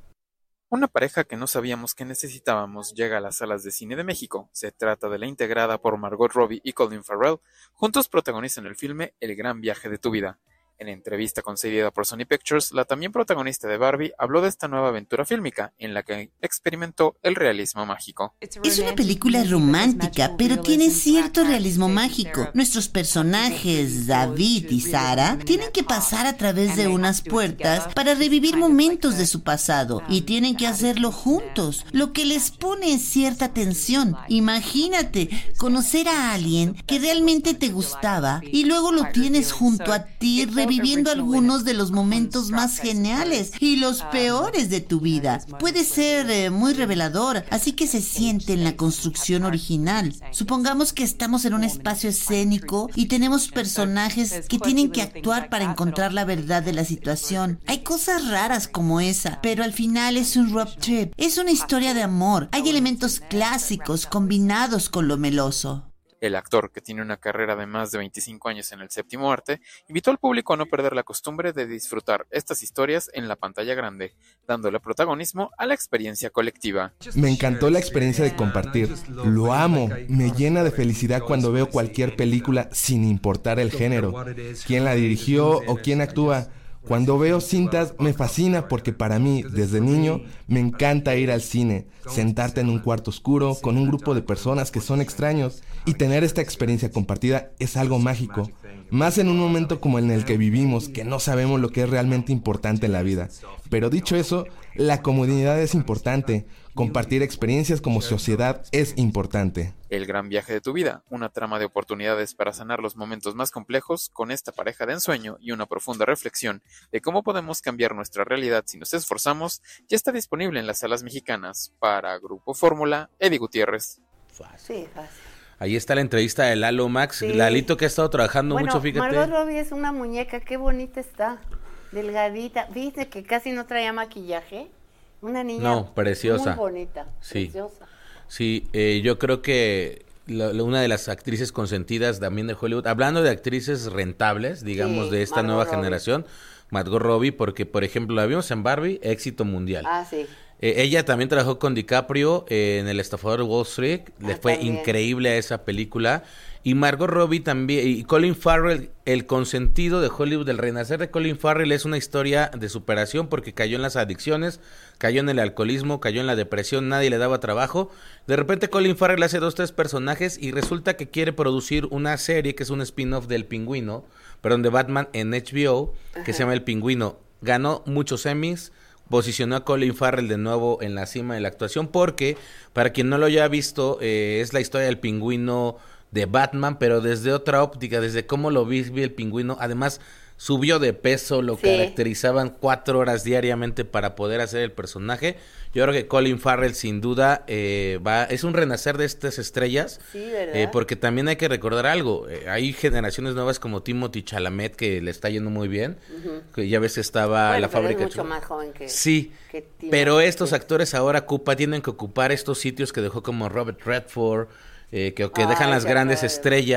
Una pareja que no sabíamos que necesitábamos llega a las salas de cine de México. Se trata de la integrada por Margot Robbie y Colin Farrell. Juntos protagonizan el filme El gran viaje de tu vida. En entrevista concedida por Sony Pictures, la también protagonista de Barbie habló de esta nueva aventura fílmica en la que experimentó el realismo mágico. Es una película romántica, pero tiene cierto realismo mágico. Nuestros personajes, David y Sara, tienen que pasar a través de unas puertas para revivir momentos de su pasado y tienen que hacerlo juntos, lo que les pone cierta tensión. Imagínate conocer a alguien que realmente te gustaba y luego lo tienes junto a ti viviendo algunos de los momentos más geniales y los peores de tu vida. Puede ser eh, muy revelador, así que se siente en la construcción original. Supongamos que estamos en un espacio escénico y tenemos personajes que tienen que actuar para encontrar la verdad de la situación. Hay cosas raras como esa, pero al final es un road trip. Es una historia de amor. Hay elementos clásicos combinados con lo meloso. El actor, que tiene una carrera de más de veinticinco años en el séptimo arte, invitó al público a no perder la costumbre de disfrutar estas historias en la pantalla grande, dándole protagonismo a la experiencia colectiva. Me encantó la experiencia de compartir. Lo amo. Me llena de felicidad cuando veo cualquier película sin importar el género, quién la dirigió o quién actúa. Cuando veo cintas me fascina porque para mí, desde niño, me encanta ir al cine, sentarte en un cuarto oscuro con un grupo de personas que son extraños y tener esta experiencia compartida es algo mágico. Más en un momento como en el que vivimos, que no sabemos lo que es realmente importante en la vida. Pero dicho eso, la comunidad es importante. Compartir experiencias como sociedad es importante. El gran viaje de tu vida, una trama de oportunidades para sanar los momentos más complejos con esta pareja de ensueño y una profunda reflexión de cómo podemos cambiar nuestra realidad si nos esforzamos, ya está disponible en las salas mexicanas. Para Grupo Fórmula, Eddie Gutiérrez. Sí, fácil. Ahí está la entrevista de Lalo Max. Sí. Lalito, que ha estado trabajando bueno, mucho, fíjate. Margot Robbie es una muñeca, qué bonita está. Delgadita. Fíjate que casi no traía maquillaje. Una niña no, preciosa. Muy bonita, sí. Preciosa. Sí, eh, yo creo que la, la, una de las actrices consentidas también de Hollywood, hablando de actrices rentables, digamos, sí, de esta Margot nueva Robbie. generación, Margot Robbie, porque, por ejemplo, la vimos en Barbie, éxito mundial. Ah, sí. Eh, ella también trabajó con DiCaprio eh, en El estafador de Wall Street, ah, le fue también. increíble a esa película. Y Margot Robbie también, y Colin Farrell, el consentido de Hollywood, el renacer de Colin Farrell es una historia de superación porque cayó en las adicciones, cayó en el alcoholismo, cayó en la depresión, nadie le daba trabajo. De repente Colin Farrell hace dos, tres personajes y resulta que quiere producir una serie que es un spin-off del Pingüino, perdón, de Batman en H B O, que Ajá. se llama El Pingüino. Ganó muchos Emmys, posicionó a Colin Farrell de nuevo en la cima de la actuación porque, para quien no lo haya visto, eh, es la historia del Pingüino de Batman, pero desde otra óptica, desde cómo lo vive el Pingüino. Además, subió de peso, lo sí. caracterizaban cuatro horas diariamente para poder hacer el personaje. Yo creo que Colin Farrell sin duda eh, va, es un renacer de estas estrellas, sí, ¿verdad? Eh, porque también hay que recordar algo, eh, hay generaciones nuevas como Timothée Chalamet que le está yendo muy bien, uh-huh. que ya ves que estaba bueno, la pero fábrica. Es mucho más joven que sí, que pero estos actores ahora ocupa, tienen que ocupar estos sitios que dejó como Robert Redford, eh, que, que Ay, dejan las gradre. grandes estrellas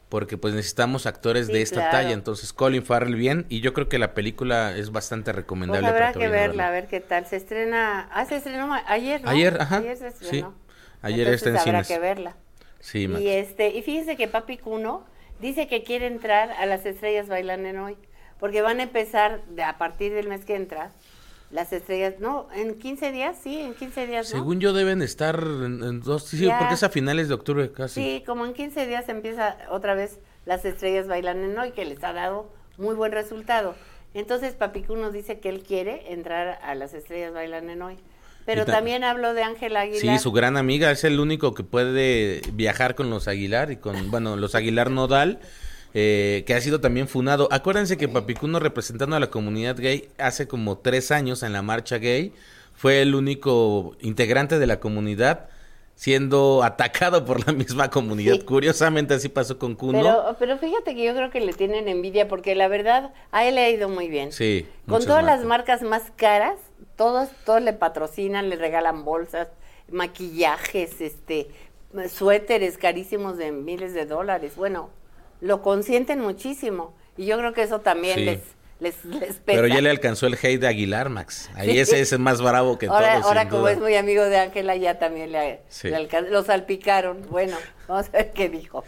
porque pues necesitamos actores Sí, de esta claro. talla. Entonces Colin Farrell bien, y yo creo que la película es bastante Pues recomendable. habrá para que vayan a verla, a ver qué tal. Se estrena, ah, se estrenó ma- ayer, ¿no? Ayer, ajá, Ayer se sí. estrenó. Ayer Entonces está en habrá cines. que verla. Sí, Max. Y este, y fíjense que Papi Cuno dice que quiere entrar a Las Estrellas Bailan en Hoy, porque van a empezar de, a partir del mes que entra, Las Estrellas, no, en quince días, sí, en quince días, ¿no? Según yo deben estar en, en dos, sí, sí, Ya. porque es a finales de octubre casi. Sí, como en quince días empieza otra vez Las Estrellas Bailan en Hoy, que les ha dado muy buen resultado. Entonces Papi Cuno dice que él quiere entrar a Las Estrellas Bailan en Hoy. Pero Y ta- también habló de Ángela Aguilar. Sí, su gran amiga, es el único que puede viajar con los Aguilar y con, bueno, los Aguilar Nodal, eh, que ha sido también funado. Acuérdense que Papicuno, representando a la comunidad gay, hace como tres años en la marcha gay, fue el único integrante de la comunidad siendo atacado por la misma comunidad. Sí. Curiosamente así pasó con Kuno. Pero, pero fíjate que yo creo que le tienen envidia porque la verdad a él le ha ido muy bien. Sí, Con muchas todas marcas. las marcas más caras, todos, todos le patrocinan, le regalan bolsas, maquillajes, este, suéteres carísimos de miles de dólares. Bueno, lo consienten muchísimo y yo creo que eso también Sí. les, les, les pesa. Pero ya le alcanzó el hate de Aguilar, Max. Ahí Sí. ese es el más bravo que ahora, todos, ahora sin como duda. es muy amigo de Ángela, ya también le, Sí. le alcan- lo salpicaron. Bueno, vamos a ver qué dijo.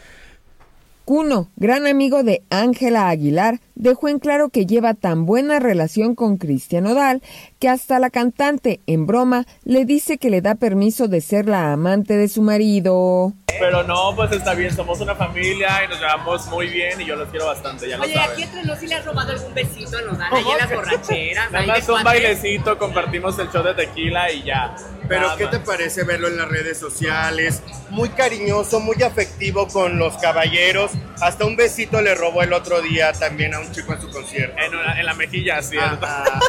Cuno, gran amigo de Ángela Aguilar, dejó en claro que lleva tan buena relación con Cristian Nodal que hasta la cantante, en broma, le dice que le da permiso de ser la amante de su marido. Pero no, pues está bien, somos una familia y nos llevamos muy bien y yo los quiero bastante, ya lo Oye, saben. aquí entre nos sí le has robado algún besito a Nodal ahí en las borracheras. Nada ahí más de un cuates. bailecito, compartimos el show de tequila y ya. Pero Nada ¿qué más. te parece verlo en las redes sociales? Muy cariñoso, muy afectivo con los caballeros. Hasta un besito le robó el otro día también a un chico en su concierto. En, una- en la mejilla, ¿cierto?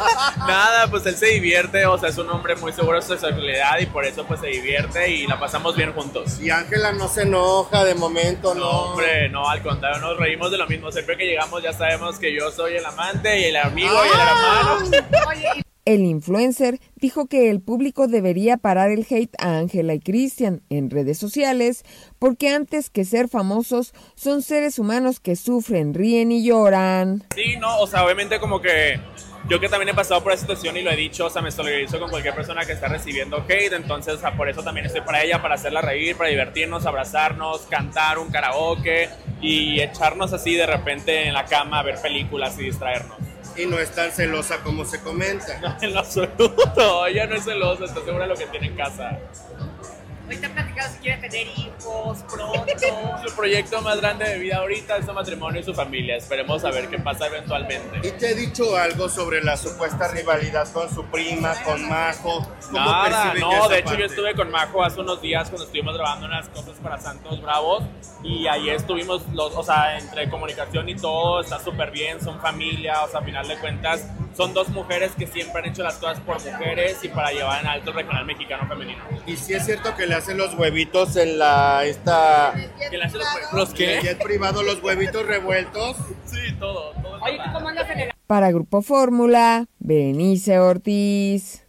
Nada, pues él se divierte, o sea, es un hombre muy seguro de su sexualidad y por eso pues se divierte y la pasamos bien juntos. Y Ángela no se enoja de momento, ¿no? No, hombre, no, al contrario, nos reímos de lo mismo. Siempre que llegamos ya sabemos que yo soy el amante y el amigo y el hermano. El influencer dijo que el público debería parar el hate a Ángela y Cristian en redes sociales porque antes que ser famosos son seres humanos que sufren, ríen y lloran. Sí, no, o sea, obviamente como que yo que también he pasado por esa situación y lo he dicho, o sea, me solidarizo con cualquier persona que está recibiendo hate, entonces, o sea, por eso también estoy para ella, para hacerla reír, para divertirnos, abrazarnos, cantar un karaoke y echarnos así de repente en la cama a ver películas y distraernos. Y no es tan celosa como se comenta. En lo absoluto, ella no es celosa, está segura de lo que tiene en casa. Ahorita han platicado si quiere tener hijos pronto. Su proyecto más grande de vida ahorita es su matrimonio y su familia. Esperemos a ver qué pasa eventualmente. ¿Y te he dicho algo sobre la supuesta rivalidad con su prima, con Majo? ¿Cómo Nada, perciben no, esa de hecho parte? yo estuve con Majo hace unos días cuando estuvimos grabando unas cosas para Santos Bravos y ahí estuvimos, los, o sea, entre comunicación y todo, está súper bien, son familia, o sea, a final de cuentas, son dos mujeres que siempre han hecho las cosas por mujeres y para llevar en alto el regional mexicano femenino. Y sí es cierto que le hacen los huevitos en la, esta... ¿Que le hacen los, los ¿En qué? el jet privado, los huevitos revueltos? Sí, todo, todo. Oye, ¿tú cómo andas en el... Para Grupo Fórmula, Berenice Ortiz.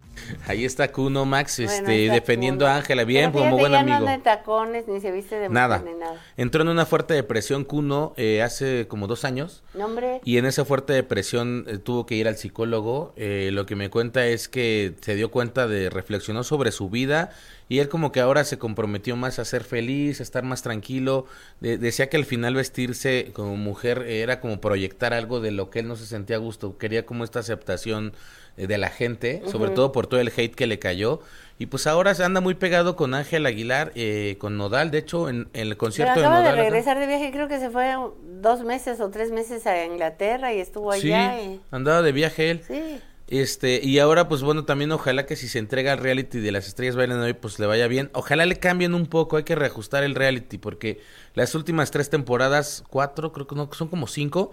Ahí está Kuno, Max, Bueno, este, está defendiendo Kuno. a Ángela, bien, Pero como fíjate, buen ya amigo. no anda en tacones, ni se viste de Nada. mujer, ni nada. Entró en una fuerte depresión Kuno eh, hace como dos años. No, hombre. Y en esa fuerte depresión eh, tuvo que ir al psicólogo. Eh, lo que me cuenta es que se dio cuenta de, reflexionó sobre su vida y él como que ahora se comprometió más a ser feliz, a estar más tranquilo. De- decía que al final vestirse como mujer era como proyectar algo de lo que él no se sentía a gusto. Quería como esta aceptación eh, de la gente, sobre Ujú. todo por todo el hate que le cayó. Y pues ahora se anda muy pegado con Ángel Aguilar, eh, con Nodal. De hecho, en, en el Pero concierto acaba de de Nodal... acá- regresar de viaje, creo que se fue dos meses o tres meses a Inglaterra y estuvo Sí, allá. y- andaba de viaje él. Sí. Este, y ahora, pues bueno, también ojalá que si se entrega al reality de Las Estrellas Bailan Hoy, pues le vaya bien. Ojalá le cambien un poco, hay que reajustar el reality, porque las últimas tres temporadas, cuatro, creo que no, son como cinco,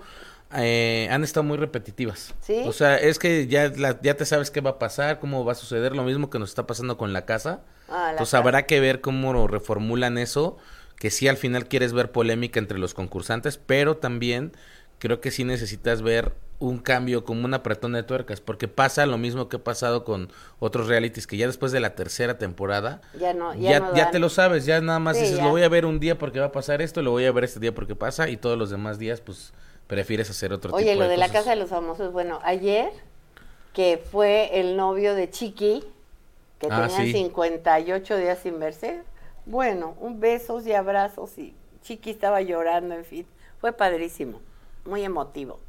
eh, han estado muy repetitivas. ¿Sí? O sea, es que ya, la- ya te sabes qué va a pasar, cómo va a suceder, lo mismo que nos está pasando con La Casa. Ah, la Entonces casa. habrá que ver cómo reformulan eso, que sí al final quieres ver polémica entre los concursantes, pero también creo que sí necesitas ver un cambio, como un apretón de tuercas, porque pasa lo mismo que ha pasado con otros realities, que ya después de la tercera temporada, ya no, ya, ya, no ya te lo sabes, ya nada más sí, dices, ya. lo voy a ver un día porque va a pasar esto, lo voy a ver este día porque pasa, y todos los demás días, pues, prefieres hacer otro Oye, tipo de lo de cosas. la Casa de los Famosos, bueno, ayer, que fue el novio de Chiqui, que Ah, tenían sí. cincuenta y ocho días sin verse, bueno, un besos y abrazos, y Chiqui estaba llorando, en fin, fue padrísimo, muy emotivo.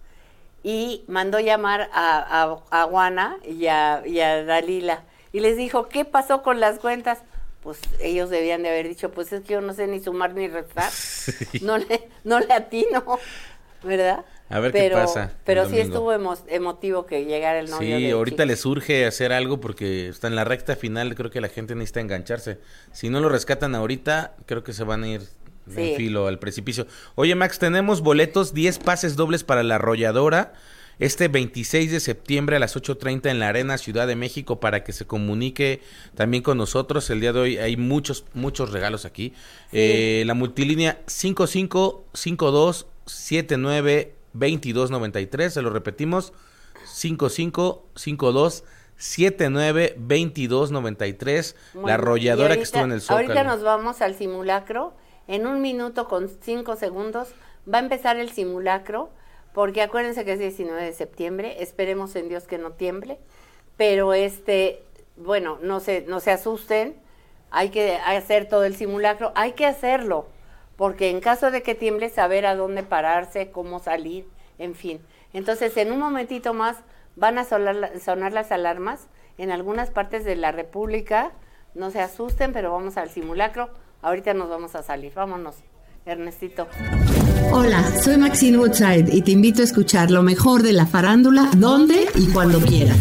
Y mandó llamar a, a, a Juana y a, y a Dalila, y les dijo, ¿qué pasó con las cuentas? Pues ellos debían de haber dicho, pues es que yo no sé ni sumar ni restar, sí. no, le, no le atino, ¿verdad? A ver pero, qué pasa. Pero sí estuvo emo emotivo que llegara el novio. Sí, de ahorita Chiqui. les urge hacer algo porque está en la recta final, creo que la gente necesita engancharse. Si no lo rescatan ahorita, creo que se van a ir Sí. en filo al precipicio. Oye, Max, tenemos boletos, diez pases dobles para La Arrolladora, este veintiséis de septiembre a las ocho treinta en la Arena Ciudad de México, para que se comunique también con nosotros. El día de hoy hay muchos, muchos regalos aquí. Sí. Eh, la multilínea cinco cinco cinco dos siete nueve veintidós noventa y tres, se lo repetimos, cinco cinco cinco dos siete nueve veintidós noventa y tres, bueno, La Arrolladora, ahorita, que estuvo en el Zócalo. Ahorita nos vamos al simulacro. En un minuto con cinco segundos va a empezar el simulacro, porque acuérdense que es diecinueve de septiembre, esperemos en Dios que no tiemble, pero este, bueno, no se, no se asusten, hay que hacer todo el simulacro, hay que hacerlo, porque en caso de que tiemble, saber a dónde pararse, cómo salir, en fin. Entonces, en un momentito más van a sonar, sonar las alarmas en algunas partes de la República, no se asusten, pero vamos al simulacro. Ahorita nos vamos a salir. Vámonos, Ernestito. Hola, soy Maxine Woodside y te invito a escuchar lo mejor de la farándula, donde y cuando quieras.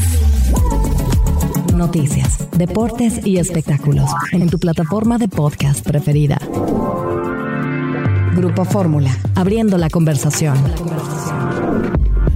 Noticias, deportes y espectáculos en tu plataforma de podcast preferida. Grupo Fórmula, abriendo la conversación. La conversación.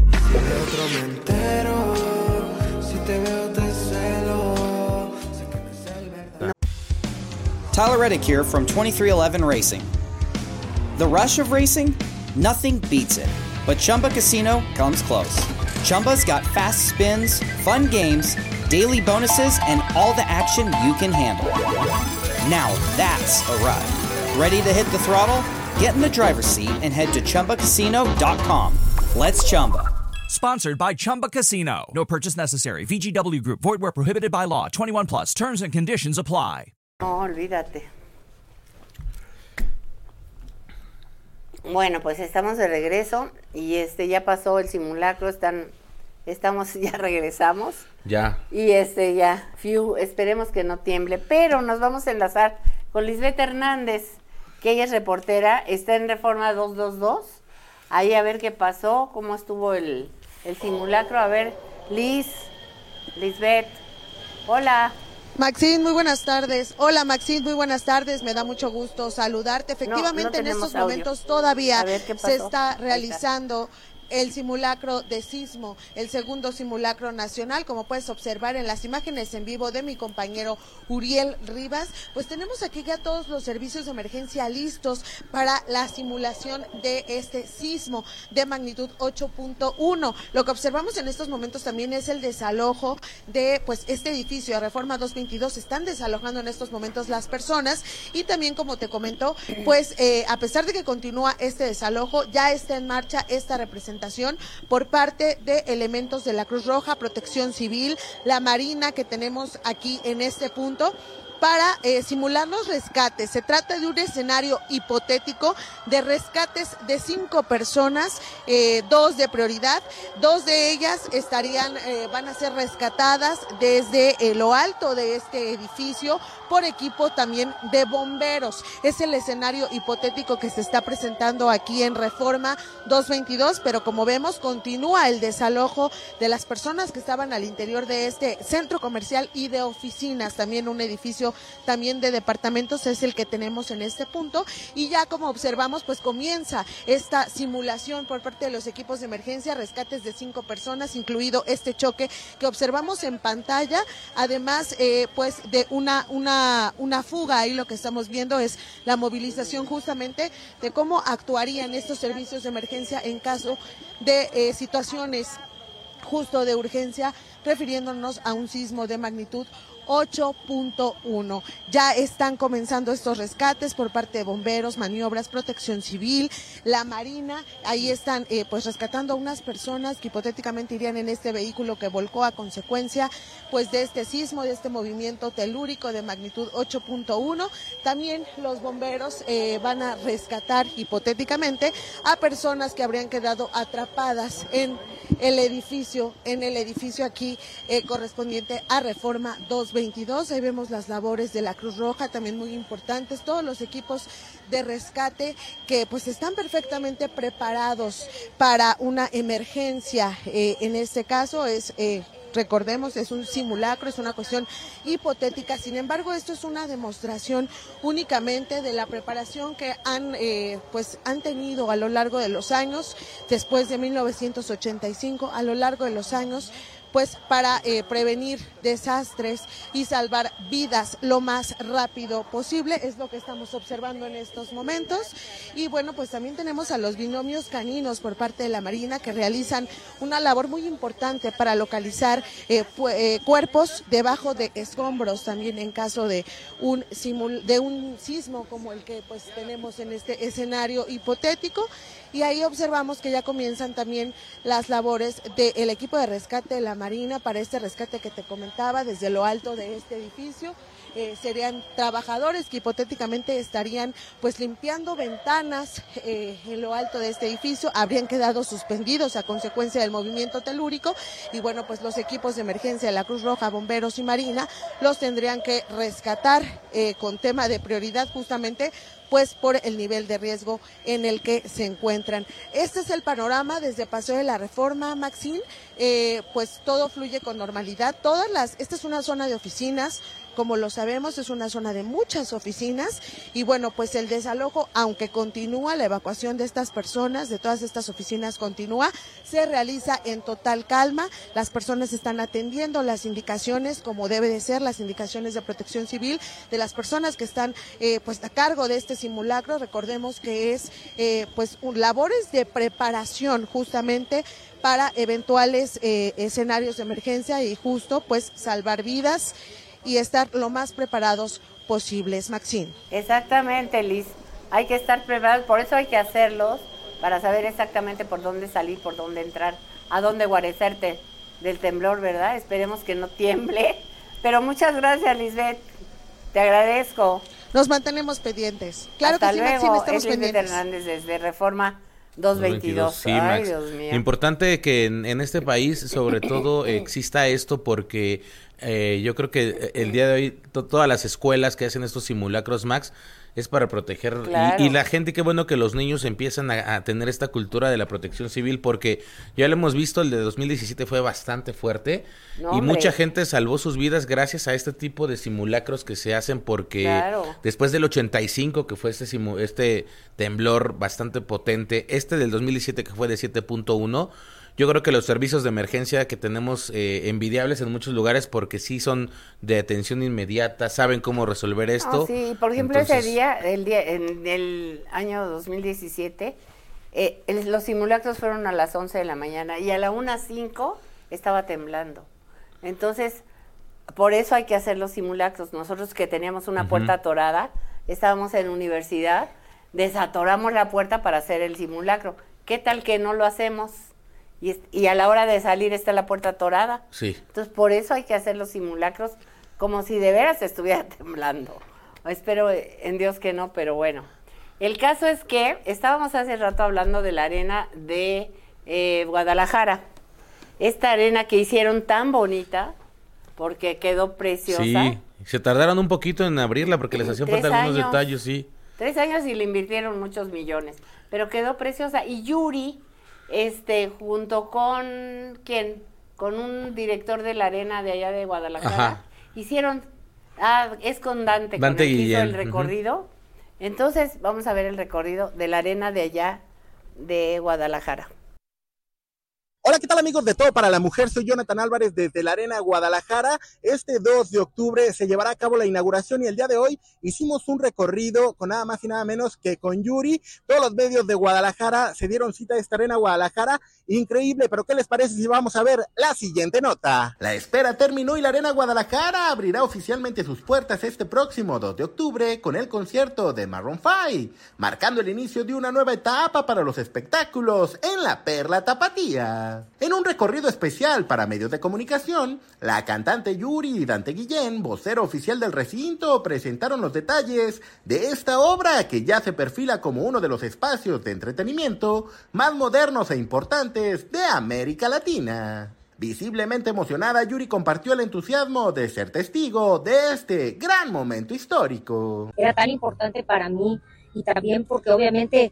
Tyler Reddick here from twenty-three eleven Racing. The rush of racing? Nothing beats it. But Chumba Casino comes close. Chumba's got fast spins, fun games, daily bonuses, and all the action you can handle. Now that's a ride. Ready to hit the throttle? Get in the driver's seat and head to Chumba Casino dot com. Let's Chumba. Sponsored by Chumba Casino. No purchase necessary. V G W Group. Void where prohibited by law. twenty-one plus. Terms and conditions apply. No, olvídate. Bueno, pues estamos de regreso y este ya pasó el simulacro, están, estamos, ya regresamos. Ya. Y este ya, fiu, esperemos que no tiemble, pero nos vamos a enlazar con Lisbeth Hernández, que ella es reportera, está en Reforma doscientos veintidós, ahí a ver qué pasó, cómo estuvo el, el simulacro, a ver, Liz, Lisbeth, hola. Maxine, muy buenas tardes. Hola Maxine, muy buenas tardes. Me da mucho gusto saludarte. Efectivamente, no, no en estos audio. momentos todavía se está realizando el simulacro de sismo, el segundo simulacro nacional, como puedes observar en las imágenes en vivo de mi compañero Uriel Rivas, pues tenemos aquí ya todos los servicios de emergencia listos para la simulación de este sismo de magnitud ocho punto uno. Lo que observamos en estos momentos también es el desalojo de pues este edificio, Reforma doscientos veintidós, están desalojando en estos momentos las personas y también, como te comento, pues eh, a pesar de que continúa este desalojo, ya está en marcha esta representación por parte de elementos de la Cruz Roja, Protección Civil, la Marina que tenemos aquí en este punto, para eh, simular los rescates. Se trata de un escenario hipotético de rescates de cinco personas, eh, dos de prioridad, dos de ellas estarían, eh, van a ser rescatadas desde eh, lo alto de este edificio por equipo también de bomberos. Es el escenario hipotético que se está presentando aquí en Reforma doscientos veintidós, pero como vemos continúa el desalojo de las personas que estaban al interior de este centro comercial y de oficinas, también un edificio número también de departamentos es el que tenemos en este punto, y ya como observamos, pues comienza esta simulación por parte de los equipos de emergencia, rescates de cinco personas, incluido este choque que observamos en pantalla, además eh, pues de una, una, una fuga. Ahí lo que estamos viendo es la movilización justamente de cómo actuarían estos servicios de emergencia en caso de eh, situaciones justo de urgencia, refiriéndonos a un sismo de magnitud ocho punto uno. Ya están comenzando estos rescates por parte de bomberos, maniobras, protección civil, la Marina. Ahí están eh, pues rescatando a unas personas que hipotéticamente irían en este vehículo que volcó a consecuencia pues de este sismo, de este movimiento telúrico de magnitud ocho punto uno. También los bomberos eh, van a rescatar hipotéticamente a personas que habrían quedado atrapadas en el edificio, en el edificio aquí eh, correspondiente a Reforma doscientos veintidós. Ahí vemos las labores de la Cruz Roja, también muy importantes, todos los equipos de rescate que pues están perfectamente preparados para una emergencia. Eh, en este caso es... Eh, Recordemos, es un simulacro, es una cuestión hipotética. Sin embargo, esto es una demostración únicamente de la preparación que han, eh, pues, han tenido a lo largo de los años, después de mil novecientos ochenta y cinco, a lo largo de los años, pues para eh, prevenir desastres y salvar vidas lo más rápido posible. Es lo que estamos observando en estos momentos. Y bueno, pues también tenemos a los binomios caninos por parte de la Marina, que realizan una labor muy importante para localizar eh, eh, cuerpos debajo de escombros, también en caso de un simul de un sismo como el que pues tenemos en este escenario hipotético. Y ahí observamos que ya comienzan también las labores del equipo de rescate de la Marina para este rescate que te comentaba desde lo alto de este edificio. Eh, serían trabajadores que hipotéticamente estarían pues limpiando ventanas eh, en lo alto de este edificio, habrían quedado suspendidos a consecuencia del movimiento telúrico, y bueno, pues los equipos de emergencia de la Cruz Roja, bomberos y Marina los tendrían que rescatar eh, con tema de prioridad, justamente pues por el nivel de riesgo en el que se encuentran. Este es el panorama desde Paseo de la Reforma, Maxine. Eh, pues todo fluye con normalidad. Todas las, esta es una zona de oficinas, como lo sabemos, es una zona de muchas oficinas, y bueno, pues el desalojo, aunque continúa, la evacuación de estas personas, de todas estas oficinas continúa, se realiza en total calma. Las personas están atendiendo las indicaciones como debe de ser, las indicaciones de protección civil de las personas que están eh, pues a cargo de este simulacro. Recordemos que es eh, pues un, labores de preparación justamente para eventuales eh, escenarios de emergencia y justo pues salvar vidas y estar lo más preparados posibles, Maxine. Exactamente, Liz. Hay que estar preparados, por eso hay que hacerlos, para saber exactamente por dónde salir, por dónde entrar, a dónde guarecerte del temblor, ¿verdad? Esperemos que no tiemble. Pero muchas gracias, Lisbeth. Te agradezco. Nos mantenemos pendientes. Claro Hasta que sí, luego. Maxine, estamos es pendientes. Hernández desde Reforma doscientos veintidós. Sí, Ay, Max. Dios mío. Importante que en, en este país, sobre todo, exista esto porque eh, yo creo que el día de hoy to- todas las escuelas que hacen estos simulacros, Max, es para proteger. Claro. Y, y la gente, qué bueno que los niños empiezan a, a tener esta cultura de la protección civil, porque ya lo hemos visto, el de dos mil diecisiete fue bastante fuerte No, y hombre. mucha gente salvó sus vidas gracias a este tipo de simulacros que se hacen, porque Claro. después del ochenta y cinco, que fue este, simu- este temblor bastante potente, este del dos mil diecisiete que fue de siete punto uno, yo creo que los servicios de emergencia que tenemos eh, envidiables en muchos lugares, porque sí son de atención inmediata, saben cómo resolver esto. No, sí, por ejemplo, Entonces, ese día, el día, en el año dos mil diecisiete, eh, el- los simulacros fueron a las once de la mañana y a la una cinco estaba temblando. Entonces, por eso hay que hacer los simulacros. Nosotros que teníamos una Ujú. puerta atorada, estábamos en universidad, desatoramos la puerta para hacer el simulacro. ¿Qué tal que no lo hacemos? Y, es- y a la hora de salir está la puerta atorada. sí. Entonces, por eso hay que hacer los simulacros como si de veras estuviera temblando. Espero en Dios que no, pero bueno. El caso es que estábamos hace rato hablando de la arena de eh, Guadalajara. Esta arena que hicieron tan bonita, porque quedó preciosa. Sí, se tardaron un poquito en abrirla porque les hacían Tres falta algunos años. detalles, sí. Tres años y le invirtieron muchos millones, pero quedó preciosa. Y Yuri, este, junto con, ¿quién? Con un director de la arena de allá de Guadalajara, Ajá. hicieron Ah, es con Dante, Dante con el que hizo Guillén. el recorrido. Uh-huh. Entonces, vamos a ver el recorrido de la arena de allá de Guadalajara. Hola, ¿qué tal amigos de Todo para la Mujer? Soy Jonathan Álvarez desde la Arena Guadalajara. Este dos de octubre se llevará a cabo la inauguración y el día de hoy hicimos un recorrido con nada más y nada menos que con Yuri. Todos los medios de Guadalajara se dieron cita a esta Arena Guadalajara. Increíble, pero ¿qué les parece si vamos a ver la siguiente nota? La espera terminó y la Arena Guadalajara abrirá oficialmente sus puertas este próximo dos de octubre con el concierto de Maroon cinco, marcando el inicio de una nueva etapa para los espectáculos en la Perla Tapatía. En un recorrido especial para medios de comunicación, la cantante Yuri y Dante Guillén, vocero oficial del recinto, presentaron los detalles de esta obra que ya se perfila como uno de los espacios de entretenimiento más modernos e importantes de América Latina. Visiblemente emocionada, Yuri compartió el entusiasmo de ser testigo de este gran momento histórico. Era tan importante para mí y también porque obviamente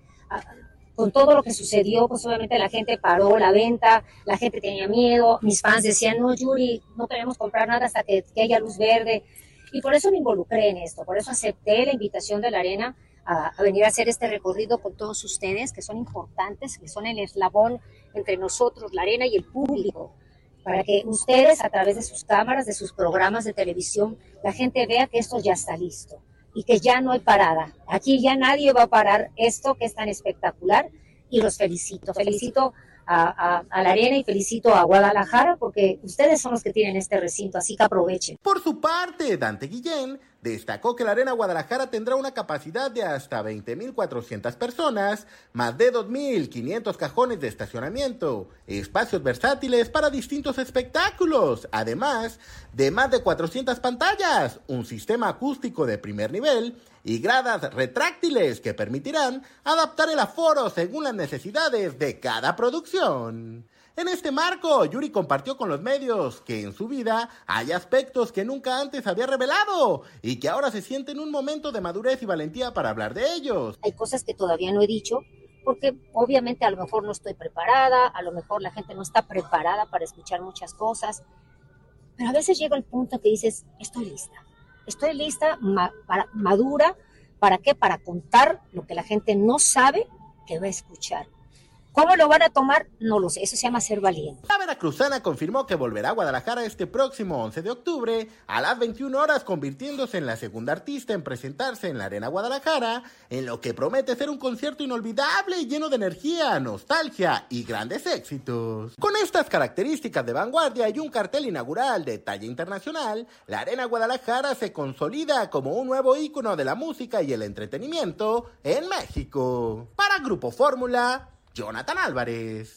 con todo lo que sucedió, pues obviamente la gente paró la venta, la gente tenía miedo, mis fans decían, no Yuri, no queremos comprar nada hasta que, que haya luz verde, y por eso me involucré en esto, por eso acepté la invitación de la Arena a, a venir a hacer este recorrido con todos ustedes, que son importantes, que son el eslabón entre nosotros, la Arena y el público, para que ustedes a través de sus cámaras, de sus programas de televisión, la gente vea que esto ya está listo. Y que ya no hay parada. Aquí ya nadie va a parar esto que es tan espectacular y los felicito. Felicito a, a, a la Arena y felicito a Guadalajara porque ustedes son los que tienen este recinto, así que aprovechen. Por su parte, Dante Guillén destacó que la Arena Guadalajara tendrá una capacidad de hasta veinte mil cuatrocientas personas, más de dos mil quinientos cajones de estacionamiento, espacios versátiles para distintos espectáculos, además de más de cuatrocientas pantallas, un sistema acústico de primer nivel y gradas retráctiles que permitirán adaptar el aforo según las necesidades de cada producción. En este marco, Yuri compartió con los medios que en su vida hay aspectos que nunca antes había revelado y que ahora se siente en un momento de madurez y valentía para hablar de ellos. Hay cosas que todavía no he dicho porque obviamente a lo mejor no estoy preparada, a lo mejor la gente no está preparada para escuchar muchas cosas, pero a veces llega el punto que dices, estoy lista, estoy lista, ma- para, madura, ¿para qué? Para contar lo que la gente no sabe que va a escuchar. ¿Cómo lo van a tomar? No lo sé, eso se llama ser valiente. La veracruzana confirmó que volverá a Guadalajara este próximo once de octubre a las veintiuna horas, convirtiéndose en la segunda artista en presentarse en la Arena Guadalajara, en lo que promete ser un concierto inolvidable y lleno de energía, nostalgia y grandes éxitos. Con estas características de vanguardia y un cartel inaugural de talla internacional, la Arena Guadalajara se consolida como un nuevo ícono de la música y el entretenimiento en México. Para Grupo Fórmula, Jonathan Álvarez.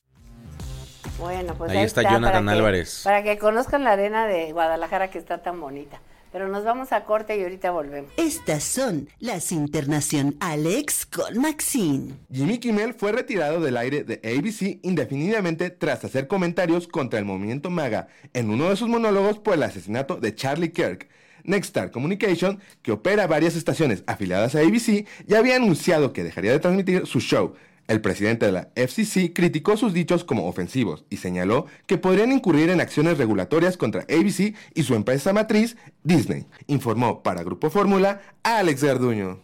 Bueno, pues ahí, ahí está, está Jonathan para Álvarez. Que, para que conozcan la arena de Guadalajara que está tan bonita. Pero nos vamos a corte y ahorita volvemos. Estas son las internacionales con Maxine. Jimmy Kimmel fue retirado del aire de A B C indefinidamente tras hacer comentarios contra el movimiento MAGA en uno de sus monólogos por el asesinato de Charlie Kirk. Nexstar Communication, que opera varias estaciones afiliadas a A B C, ya había anunciado que dejaría de transmitir su show. El presidente de la F C C criticó sus dichos como ofensivos y señaló que podrían incurrir en acciones regulatorias contra A B C y su empresa matriz, Disney. Informó para Grupo Fórmula Alex Garduño.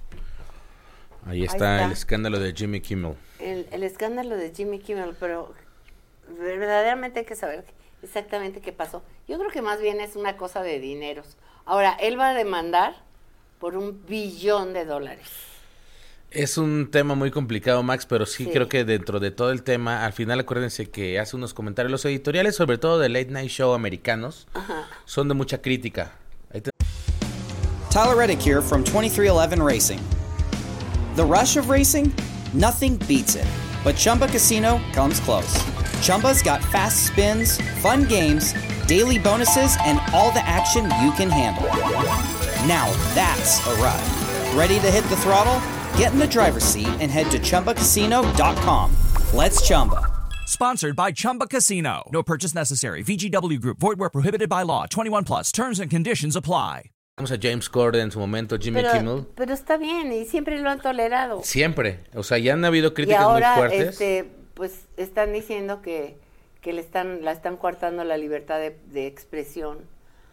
Ahí está, Ahí está el escándalo de Jimmy Kimmel. El, el escándalo de Jimmy Kimmel, pero verdaderamente hay que saber exactamente qué pasó. Yo creo que más bien es una cosa de dineros. Ahora, él va a demandar por un billón de dólares. Es un tema muy complicado, Max, pero sí, sí creo que dentro de todo el tema, al final acuérdense que hace unos comentarios, los editoriales, sobre todo de late night show americanos, Ajá. son de mucha crítica. Te... Tyler Reddick here from twenty-three eleven Racing. The rush of racing? Nothing beats it. But Chumba Casino comes close. Chumba's got fast spins, fun games, daily bonuses, and all the action you can handle. Now that's a ride. Ready to hit the throttle? Get in the driver's seat and head to Chumba Casino dot com. Let's Chumba. Sponsored by Chumba Casino. No purchase necessary. V G W Group. Void where prohibited by law. twenty-one plus. Terms and conditions apply. Vamos a James Corden en su momento, Jimmy pero, Kimmel. Pero está bien y siempre lo han tolerado. Siempre. O sea, ya han habido críticas y ahora, muy fuertes. Este, pues están diciendo que, que le están, la están coartando la libertad de, de expresión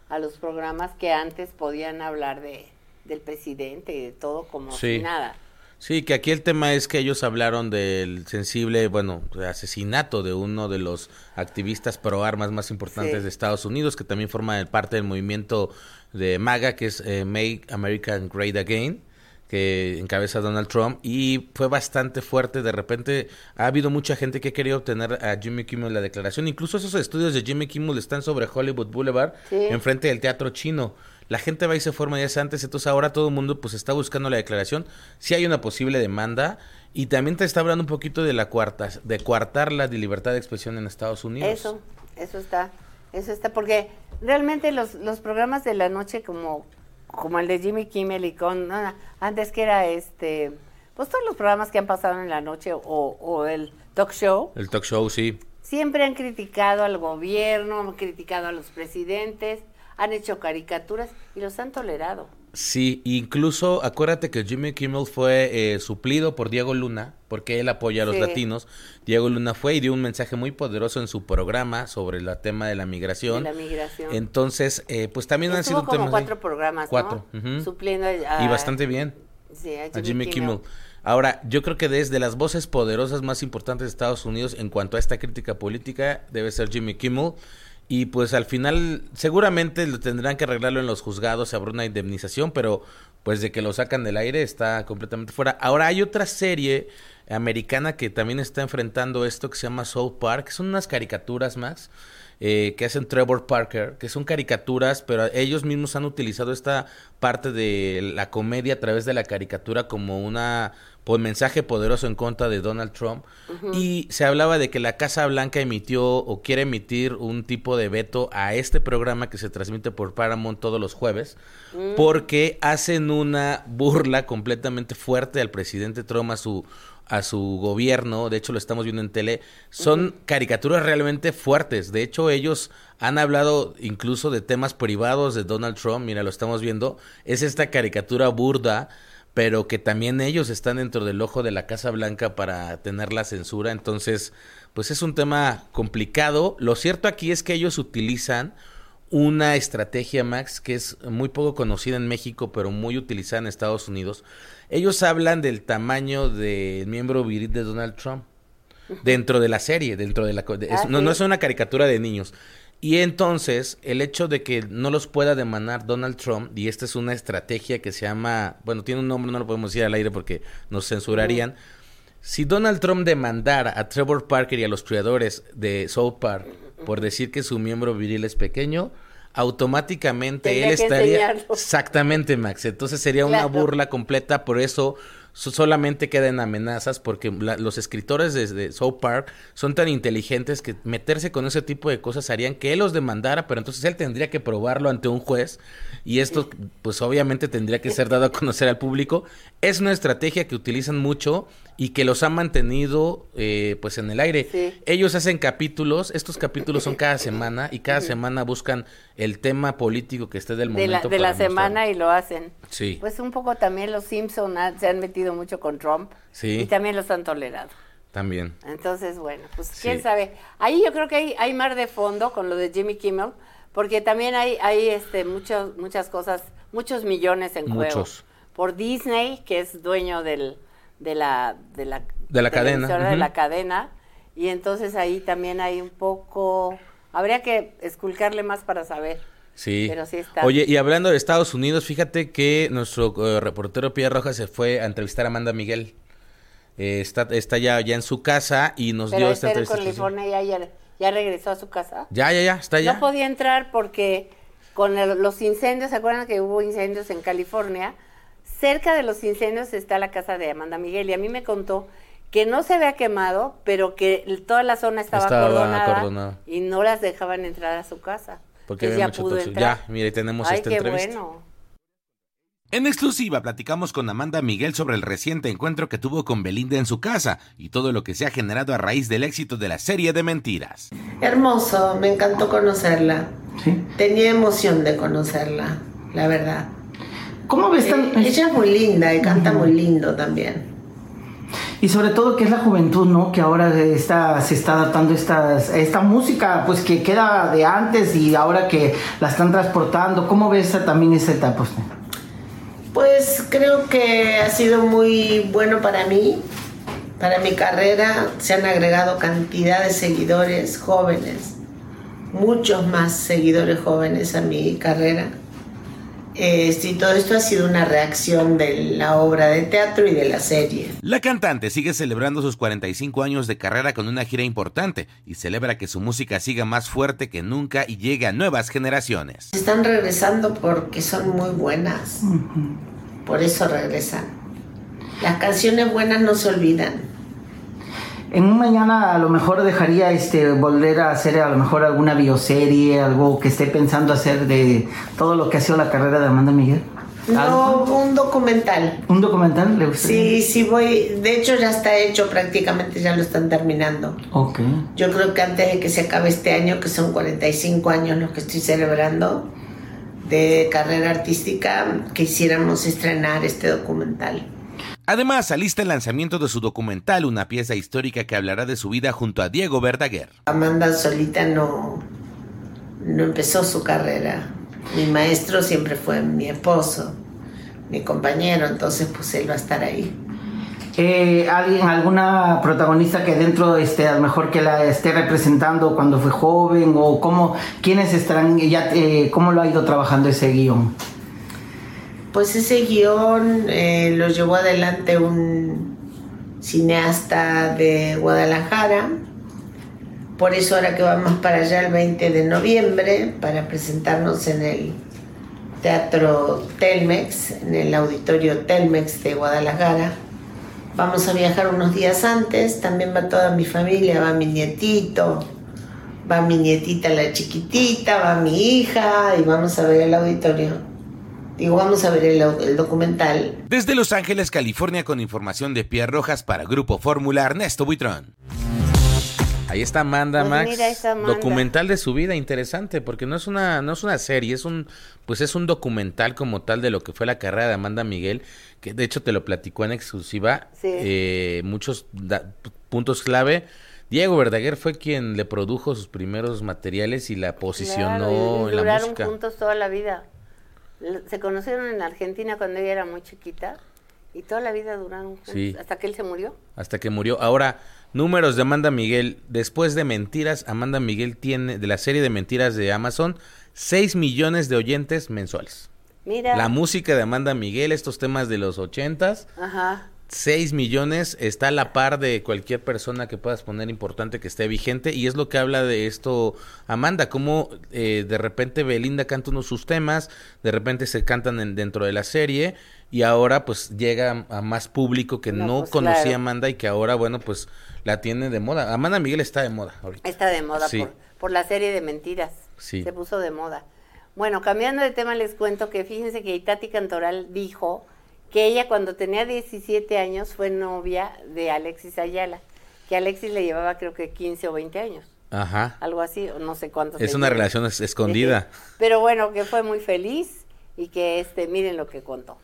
a los programas que antes podían hablar de del presidente y de todo como sí. si nada. Sí, que aquí el tema es que ellos hablaron del sensible, bueno, asesinato de uno de los activistas pro armas más importantes sí. de Estados Unidos, que también forma parte del movimiento de MAGA, que es eh, Make America Great Again, que encabeza Donald Trump, y fue bastante fuerte. De repente ha habido mucha gente que ha querido obtener a Jimmy Kimmel la declaración. Incluso esos estudios de Jimmy Kimmel están sobre Hollywood Boulevard, sí. enfrente del Teatro Chino. La gente va y se forma días antes, entonces ahora todo el mundo pues está buscando la declaración. Sí hay una posible demanda, y también te está hablando un poquito de la cuarta, de coartar la libertad de expresión en Estados Unidos. Eso, eso está, eso está, porque realmente los, los programas de la noche como, como el de Jimmy Kimmel y con, no, antes que era este, pues todos los programas que han pasado en la noche o, o el talk show. El talk show, sí. Siempre han criticado al gobierno, han criticado a los presidentes, han hecho caricaturas y los han tolerado. Sí, incluso acuérdate que Jimmy Kimmel fue eh, suplido por Diego Luna, porque él apoya a los sí. latinos. Diego Luna fue y dio un mensaje muy poderoso en su programa sobre el tema de la migración. De la migración. Entonces, eh, pues también Estuvo han sido como temas cuatro programas, cuatro, ¿no? Uh-huh. Supliendo a, y bastante bien. Sí, a Jimmy, a Jimmy Kimmel. Kimmel. Ahora, yo creo que desde las voces poderosas más importantes de Estados Unidos en cuanto a esta crítica política debe ser Jimmy Kimmel. Y pues al final seguramente lo tendrán que arreglarlo en los juzgados, habrá una indemnización, pero pues de que lo sacan del aire está completamente fuera. Ahora hay otra serie americana que también está enfrentando esto, que se llama South Park, que son unas caricaturas, Max, eh, que hacen Trevor Parker, que son caricaturas, pero ellos mismos han utilizado esta parte de la comedia a través de la caricatura como una pues mensaje poderoso en contra de Donald Trump. Uh-huh. Y se hablaba de que la Casa Blanca emitió o quiere emitir un tipo de veto a este programa que se transmite por Paramount todos los jueves, uh-huh. porque hacen una burla completamente fuerte al presidente Trump, a su a su gobierno. De hecho lo estamos viendo en tele. Son uh-huh. caricaturas realmente fuertes. De hecho ellos han hablado incluso de temas privados de Donald Trump. Mira, lo estamos viendo. Es esta caricatura burda, pero que también ellos están dentro del ojo de la Casa Blanca para tener la censura. Entonces, pues es un tema complicado. Lo cierto aquí es que ellos utilizan una estrategia, Max, que es muy poco conocida en México, pero muy utilizada en Estados Unidos. Ellos hablan del tamaño del miembro viril de Donald Trump dentro de la serie, dentro de la de, es, ah, no, ¿sí? no es una caricatura de niños. Y entonces, el hecho de que no los pueda demandar Donald Trump, y esta es una estrategia que se llama, bueno, tiene un nombre, no lo podemos decir al aire porque nos censurarían. Uh-huh. Si Donald Trump demandara a Trevor Parker y a los creadores de South Park por decir que su miembro viril es pequeño, automáticamente Tendría él estaría... Exactamente, Max. Entonces sería claro. una burla completa, por eso solamente quedan amenazas, porque la, los escritores de, de South Park son tan inteligentes que meterse con ese tipo de cosas harían que él los demandara, pero entonces él tendría que probarlo ante un juez, y esto pues obviamente tendría que ser dado a conocer al público. Es una estrategia que utilizan mucho y que los ha mantenido eh, pues en el aire. Sí. Ellos hacen capítulos, estos capítulos son cada semana, y cada semana buscan el tema político que esté del momento. De la, de la semana y lo hacen. Sí. Pues un poco también los Simpson ha, se han metido mucho con Trump, sí. y también los han tolerado. También. Entonces, bueno, pues quién sí. sabe. Ahí yo creo que hay, hay mar de fondo con lo de Jimmy Kimmel, porque también hay, hay este muchos, muchas cosas, muchos millones en muchos. juego. Por Disney, que es dueño del, de la, de la, de la cadena. Uh-huh. de la cadena, y entonces ahí también hay un poco, habría que esculcarle más para saber. Sí. Pero sí está. Oye, y hablando de Estados Unidos, fíjate que nuestro uh, reportero Pierre Rojas se fue a entrevistar a Amanda Miguel. Eh, está está ya, ya en su casa y nos Pero dio esta entrevista. Pero California ya, ya, ya regresó a su casa. Ya, ya, ya, está ya. No podía entrar porque con el, los incendios, ¿se acuerdan que hubo incendios en California? Cerca de los incendios está la casa de Amanda Miguel, y a mí me contó que no se había quemado, pero que toda la zona estaba, estaba acordonada, acordonada y no las dejaban entrar a su casa. Porque había mucho tóxico. Ya, mire, tenemos Ay, esta qué entrevista. Bueno. En exclusiva platicamos con Amanda Miguel sobre el reciente encuentro que tuvo con Belinda en su casa y todo lo que se ha generado a raíz del éxito de la serie de mentiras. Hermoso, me encantó conocerla. ¿Sí? Tenía emoción de conocerla, la verdad. ¿Cómo ves? Eh, ella es muy linda y canta uh-huh. muy lindo también. Y sobre todo que es la juventud, ¿no? Que ahora está, se está adaptando estas, esta música, pues que queda de antes y ahora que la están transportando. ¿Cómo ves también esa etapa usted? Pues creo que ha sido muy bueno para mí, para mi carrera. Se han agregado cantidad de seguidores jóvenes, muchos más seguidores jóvenes a mi carrera. Este, y todo esto ha sido una reacción de la obra de teatro y de la serie. La cantante sigue celebrando sus cuarenta y cinco años de carrera con una gira importante y celebra que su música siga más fuerte que nunca y llegue a nuevas generaciones. Están regresando porque son muy buenas, uh-huh. Por eso regresan. Las canciones buenas no se olvidan. En un mañana a lo mejor dejaría este volver a hacer a lo mejor alguna bioserie, algo que esté pensando hacer de todo lo que ha sido la carrera de Amanda Miguel. No, un documental. ¿Un documental le gustaría? Sí, sí voy, de hecho ya está hecho prácticamente, ya lo están terminando. Ok. Yo creo que antes de que se acabe este año, que son cuarenta y cinco años los que estoy celebrando de carrera artística, quisiéramos estrenar este documental. Además, alista el lanzamiento de su documental, una pieza histórica que hablará de su vida junto a Diego Verdaguer. Amanda solita no, no empezó su carrera. Mi maestro siempre fue mi esposo, mi compañero, entonces pues él va a estar ahí. Eh, ¿Alguien, alguna protagonista que dentro este, a lo mejor que la esté representando cuando fue joven? ¿O cómo, quiénes estarán, ya, eh, cómo lo ha ido trabajando ese guión? Pues ese guión eh, lo llevó adelante un cineasta de Guadalajara. Por eso ahora que vamos para allá el veinte de noviembre para presentarnos en el Teatro Telmex, en el Auditorio Telmex de Guadalajara. Vamos a viajar unos días antes, también va toda mi familia, va mi nietito, va mi nietita la chiquitita, va mi hija y vamos a ver el auditorio. Digo, vamos a ver el, el documental. Desde Los Ángeles, California, con información de Pierre Rojas para Grupo Fórmula, Ernesto Buitrón. Ahí está Amanda, pues Max. Mira esa Amanda. Documental de su vida, interesante, porque no es una, no es una serie, es un, pues es un documental como tal de lo que fue la carrera de Amanda Miguel, que de hecho te lo platicó en exclusiva. Sí. Eh, muchos da, puntos clave. Diego Verdaguer fue quien le produjo sus primeros materiales y la posicionó, claro, y en la música. duraron juntos toda la vida. Se conocieron en Argentina cuando ella era muy chiquita y toda la vida duraron sí. hasta que él se murió. Hasta que murió. Ahora, números de Amanda Miguel. Después de Mentiras, Amanda Miguel tiene, de la serie de Mentiras de Amazon, seis millones de oyentes mensuales. Mira. La música de Amanda Miguel, estos temas de los ochentas. Ajá. seis millones, está a la par de cualquier persona que puedas poner importante que esté vigente, y es lo que habla de esto Amanda, como eh, de repente Belinda canta unos sus temas, de repente se cantan en, dentro de la serie, y ahora pues llega a, a más público que no, no pues, conocía claro. a Amanda y que ahora bueno pues la tiene de moda. Amanda Miguel está de moda ahorita. Está de moda sí. por, por la serie de Mentiras, sí. se puso de moda. Bueno, cambiando de tema les cuento que fíjense que Itati Cantoral dijo que ella cuando tenía diecisiete años fue novia de Alexis Ayala, que Alexis le llevaba creo que quince o veinte años. Ajá. Algo así, o no sé cuántos. Es una lleva. relación escondida. Pero bueno, que fue muy feliz y que este, miren lo que contó.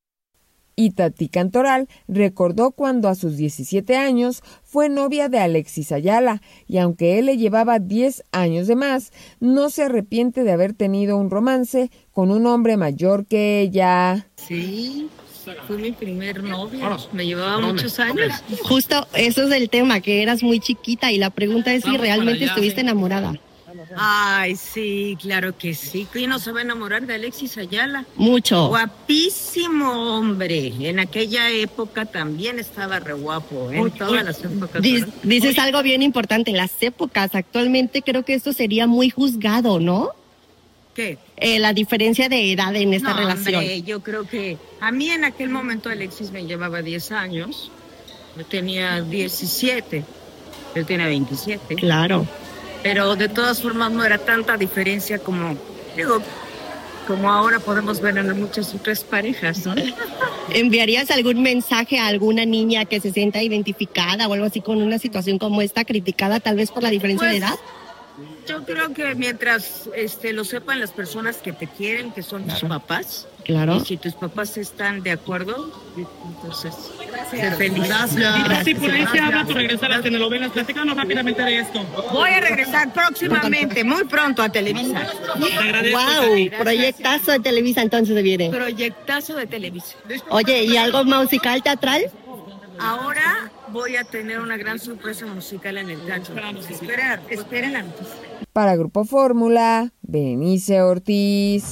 Itati Cantoral recordó cuando a sus diecisiete años fue novia de Alexis Ayala y aunque él le llevaba diez años de más, no se arrepiente de haber tenido un romance con un hombre mayor que ella. Sí, fue mi primer novio, me llevaba muchos años. Justo eso es el tema, que eras muy chiquita y la pregunta es si realmente estuviste enamorada. Ay, sí, claro que sí. ¿Quién no se va a enamorar de Alexis Ayala? Mucho. Guapísimo hombre. En aquella época también estaba re guapo, ¿eh? En todas las épocas. Dic- dices Oye. algo bien importante, las épocas. Actualmente creo que esto sería muy juzgado, ¿no? ¿Qué? Eh, la diferencia de edad en esta no, relación. Hombre, yo creo que a mí en aquel momento Alexis me llevaba diez años. Yo tenía diecisiete. Él tenía veintisiete. Claro. Pero de todas formas no era tanta diferencia como, digo, como ahora podemos ver en muchas otras parejas, ¿no? ¿Enviarías algún mensaje a alguna niña que se sienta identificada o algo así con una situación como esta, criticada tal vez por la diferencia pues, de edad? Yo creo que mientras este, lo sepan las personas que te quieren, que son tus papás, Claro. Y si tus papás están de acuerdo, entonces, Gracias. sé feliz. Gracias. Sí, por ahí se habla por regresar a las telenovelas. Platícanos rápidamente de esto. Voy a regresar próximamente, muy pronto a Televisa. Te agradezco. Wow, proyectazo de Televisa entonces se viene. Proyectazo de Televisa. Oye, ¿y algo musical, teatral? Ahora voy a tener una gran sorpresa musical en el teatro. Esperen, esperen la noticia. Para Grupo Fórmula, Berenice Ortiz.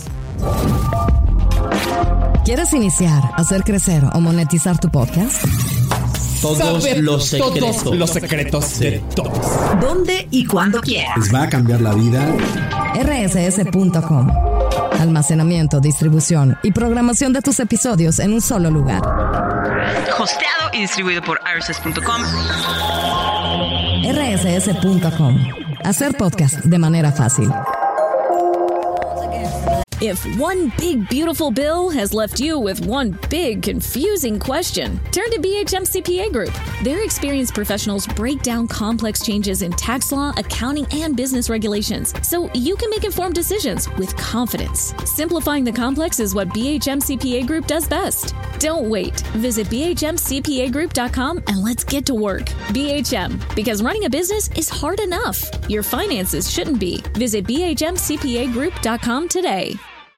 ¿Quieres iniciar, hacer crecer o monetizar tu podcast? Todos Saber los secretos. todos los secretos de todos. ¿Dónde y cuándo quieras? Les va a cambiar la vida. R S S punto com. Almacenamiento, distribución y programación de tus episodios en un solo lugar. Hosteado y distribuido por R S S punto com. R S S punto com. Hacer podcast de manera fácil. If one big beautiful bill has left you with one big confusing question, turn to B H M C P A Group. Their experienced professionals break down complex changes in tax law, accounting, and business regulations so you can make informed decisions with confidence. Simplifying the complex is what B H M C P A Group does best. Don't wait. Visit B H M C P A group dot com and let's get to work. B H M, because running a business is hard enough. Your finances shouldn't be. Visit B H M C P A group dot com today.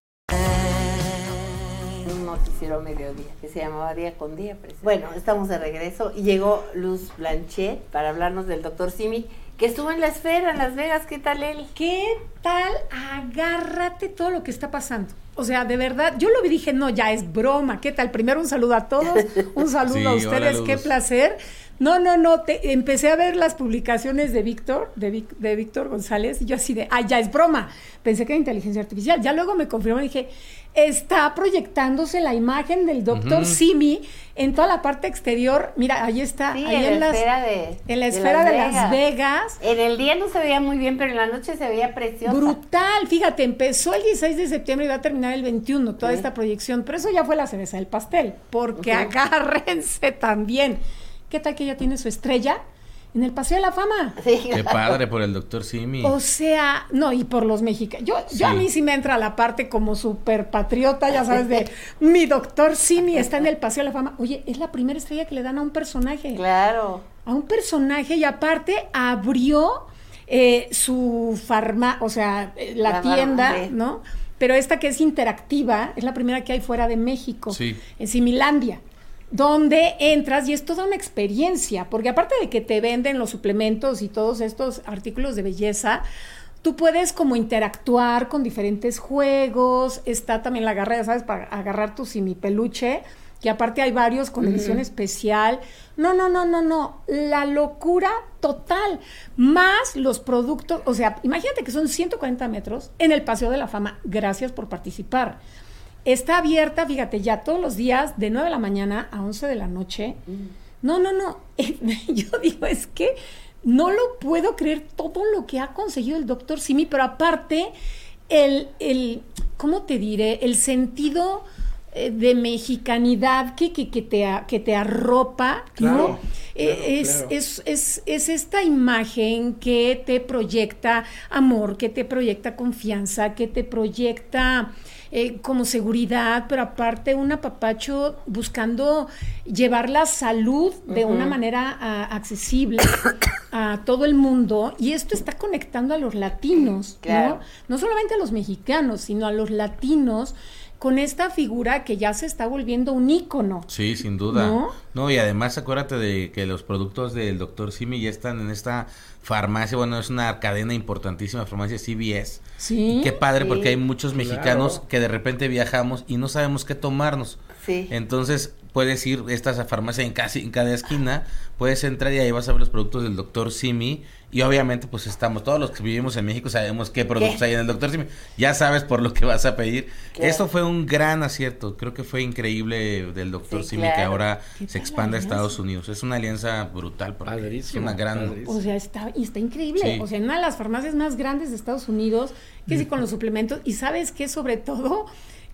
Un noticiero mediodía que se llamaba Día con Día. Bueno, estamos de regreso y llegó Luz Blanchet para hablarnos del doctor Simi, que estuvo en la esfera en Las Vegas. ¿Qué tal él? ¿Qué tal? Agárrate todo lo que está pasando. O sea, de verdad, yo lo vi y dije, no, ya es broma. ¿Qué tal? Primero un saludo a todos, un saludo sí, a ustedes, hola, qué placer. No, no, no, te, empecé a ver las publicaciones de Víctor, de, Vic, de Víctor González, y yo así de, ah, ya es broma. Pensé que era inteligencia artificial. Ya luego me confirmó y dije, está proyectándose la imagen del doctor uh-huh. Simi en toda la parte exterior. Mira, ahí está. Sí, en, ahí en, la las, esfera de, en la de esfera Las de Vegas. Las Vegas. En el día no se veía muy bien, pero en la noche se veía preciosa. Brutal. Fíjate, empezó el dieciséis de septiembre y va a terminar el veintiuno, toda sí. esta proyección. Pero eso ya fue la cereza del pastel, porque uh-huh. agárrense también. ¿Qué tal que ella tiene su estrella en el Paseo de la Fama? Sí, claro. Qué padre por el doctor Simi. O sea, no, y por los mexicanos. Yo, sí. yo a mí sí me entra la parte como súper patriota, ya sabes, de mi doctor Simi está en el Paseo de la Fama. Oye, es la primera estrella que le dan a un personaje. Claro. A un personaje, y aparte abrió eh, su farma, o sea, la, la tienda, farma, sí. ¿no? Pero esta que es interactiva, es la primera que hay fuera de México, sí. en Similandia, donde entras y es toda una experiencia, porque aparte de que te venden los suplementos y todos estos artículos de belleza, tú puedes como interactuar con diferentes juegos. Está también la garra, ¿sabes? Para agarrar tu simipeluche, que aparte hay varios con edición uh-huh. especial. No, no, no, no, no, la locura total, más los productos, o sea, imagínate que son ciento cuarenta metros en el Paseo de la Fama. Gracias por participar. Está abierta, fíjate, ya todos los días de nueve de la mañana a once de la noche. Mm. No, no, no. Yo digo, es que no lo puedo creer todo lo que ha conseguido el doctor Simi, pero aparte, el, el, ¿cómo te diré? El sentido eh, de mexicanidad que, que, que, te, que te arropa, claro, ¿no? Claro, eh, es, claro. Es, es, es esta imagen que te proyecta amor, que te proyecta confianza, que te proyecta... Eh, como seguridad, pero aparte un apapacho buscando llevar la salud de uh-huh. una manera a, accesible a todo el mundo, y esto está conectando a los latinos, claro. ¿no? No solamente a los mexicanos, sino a los latinos, con esta figura que ya se está volviendo un ícono. Sí, sin duda. ¿No? No, y además acuérdate de que los productos del doctor Simi ya están en esta farmacia, bueno, es una cadena importantísima, farmacia C V S. Sí. Y qué padre, sí. porque hay muchos mexicanos claro. que de repente viajamos y no sabemos qué tomarnos. Sí. Entonces, puedes ir a esta farmacia en casi en cada esquina, puedes entrar y ahí vas a ver los productos del doctor Simi, y obviamente pues estamos, todos los que vivimos en México sabemos qué productos ¿Qué? hay en el doctor Simi, ya sabes por lo que vas a pedir. Claro. Esto fue un gran acierto, creo que fue increíble del doctor sí, Simi claro. que ahora se expande a Estados Unidos, es una alianza brutal, es una gran... Padrísimo. O sea, está, y está increíble, sí. o sea, en una de las farmacias más grandes de Estados Unidos, que sí con los suplementos, y sabes que sobre todo...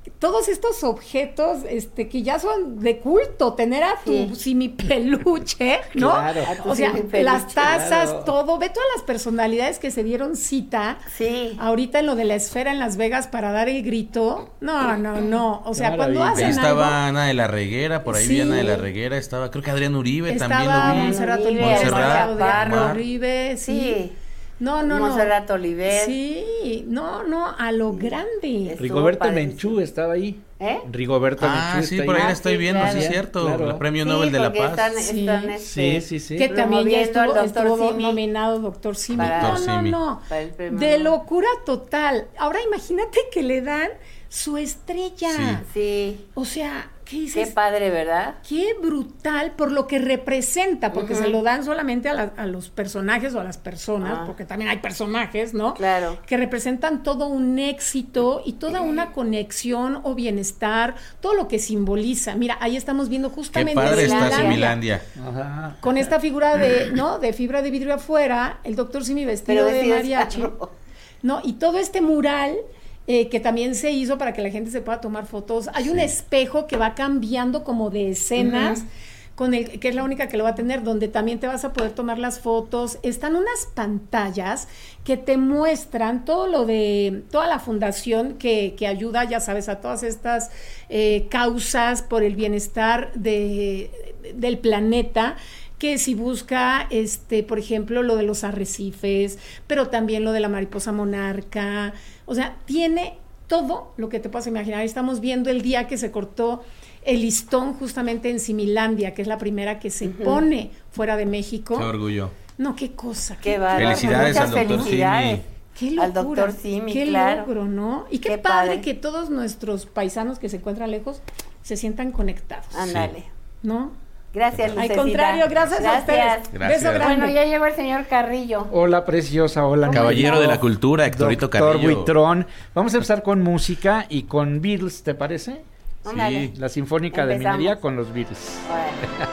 todos estos objetos este que ya son de culto, tener a tu sí. simipeluche, ¿no? Claro. O sea, peluche, las tazas, claro. todo, ve todas las personalidades que se dieron cita sí. ahorita en lo de la esfera en Las Vegas para dar el grito. No, no, no. O sea, claro, cuando hacen ahí estaba algo, Ana de la Reguera, por ahí sí. vi Ana de la Reguera, estaba, creo que Adrián Uribe estaba también lo vi. Montserrat Uribe, Montserrat, Montserrat Uribe, sí. sí. No, no, no. Montserrat Oliver. Sí, no, no, a lo grande. Estuvo Rigoberta Menchú estaba ahí. ¿Eh? Rigoberta ah, Menchú sí, está por ahí ahí. la estoy sí, viendo, claro. sí es cierto, Claro. el Premio sí, Nobel de la Paz. Están, sí. están, este, sí, sí, sí. Que también ya estuvo, doctor estuvo Simi. nominado Doctor Simi. Para, no, Doctor no, Simi. no. De locura total. Ahora imagínate que le dan su estrella. Sí. sí. O sea, ¿qué dices? Qué padre, ¿verdad? Qué brutal por lo que representa, porque uh-huh. se lo dan solamente a, la, a los personajes o a las personas, ah. porque también hay personajes, ¿no? Claro. Que representan todo un éxito y toda una conexión o bienestar, todo lo que simboliza. Mira, ahí estamos viendo justamente Qué padre está Similandia. Ajá. Con esta figura de, ¿no? De fibra de vidrio afuera, el doctor Simi vestido de mariachi. No, y todo este mural Eh, que también se hizo para que la gente se pueda tomar fotos. Hay sí. un espejo que va cambiando como de escenas, uh-huh. con el que es la única que lo va a tener, donde también te vas a poder tomar las fotos. Están unas pantallas que te muestran todo lo de, toda la fundación que, que ayuda, ya sabes, a todas estas eh, causas por el bienestar de, del planeta, que si busca, este, por ejemplo, lo de los arrecifes, pero también lo de la mariposa monarca. O sea, tiene todo lo que te puedas imaginar. Estamos viendo el día que se cortó el listón justamente en Similandia, que es la primera que se uh-huh. pone fuera de México. Qué orgullo. No, qué cosa. Qué, qué bárbaro. Felicidades al doctor Simi. Qué locura, al doctor Simi, qué claro. logro, ¿no? Y qué, qué padre, padre que todos nuestros paisanos que se encuentran lejos se sientan conectados. Ándale. Sí. ¿No? Gracias, Lucecita. Al contrario, gracias, gracias a ustedes. Gracias. Beso grande. Bueno, ya llegó el señor Carrillo. Hola, preciosa, hola. Caballero de la cultura, Héctorito Carrillo. Doctor Buitrón. Vamos a empezar con música y con Beatles, ¿te parece? Sí. La Sinfónica Empezamos. de Minería con los Beatles. Bueno.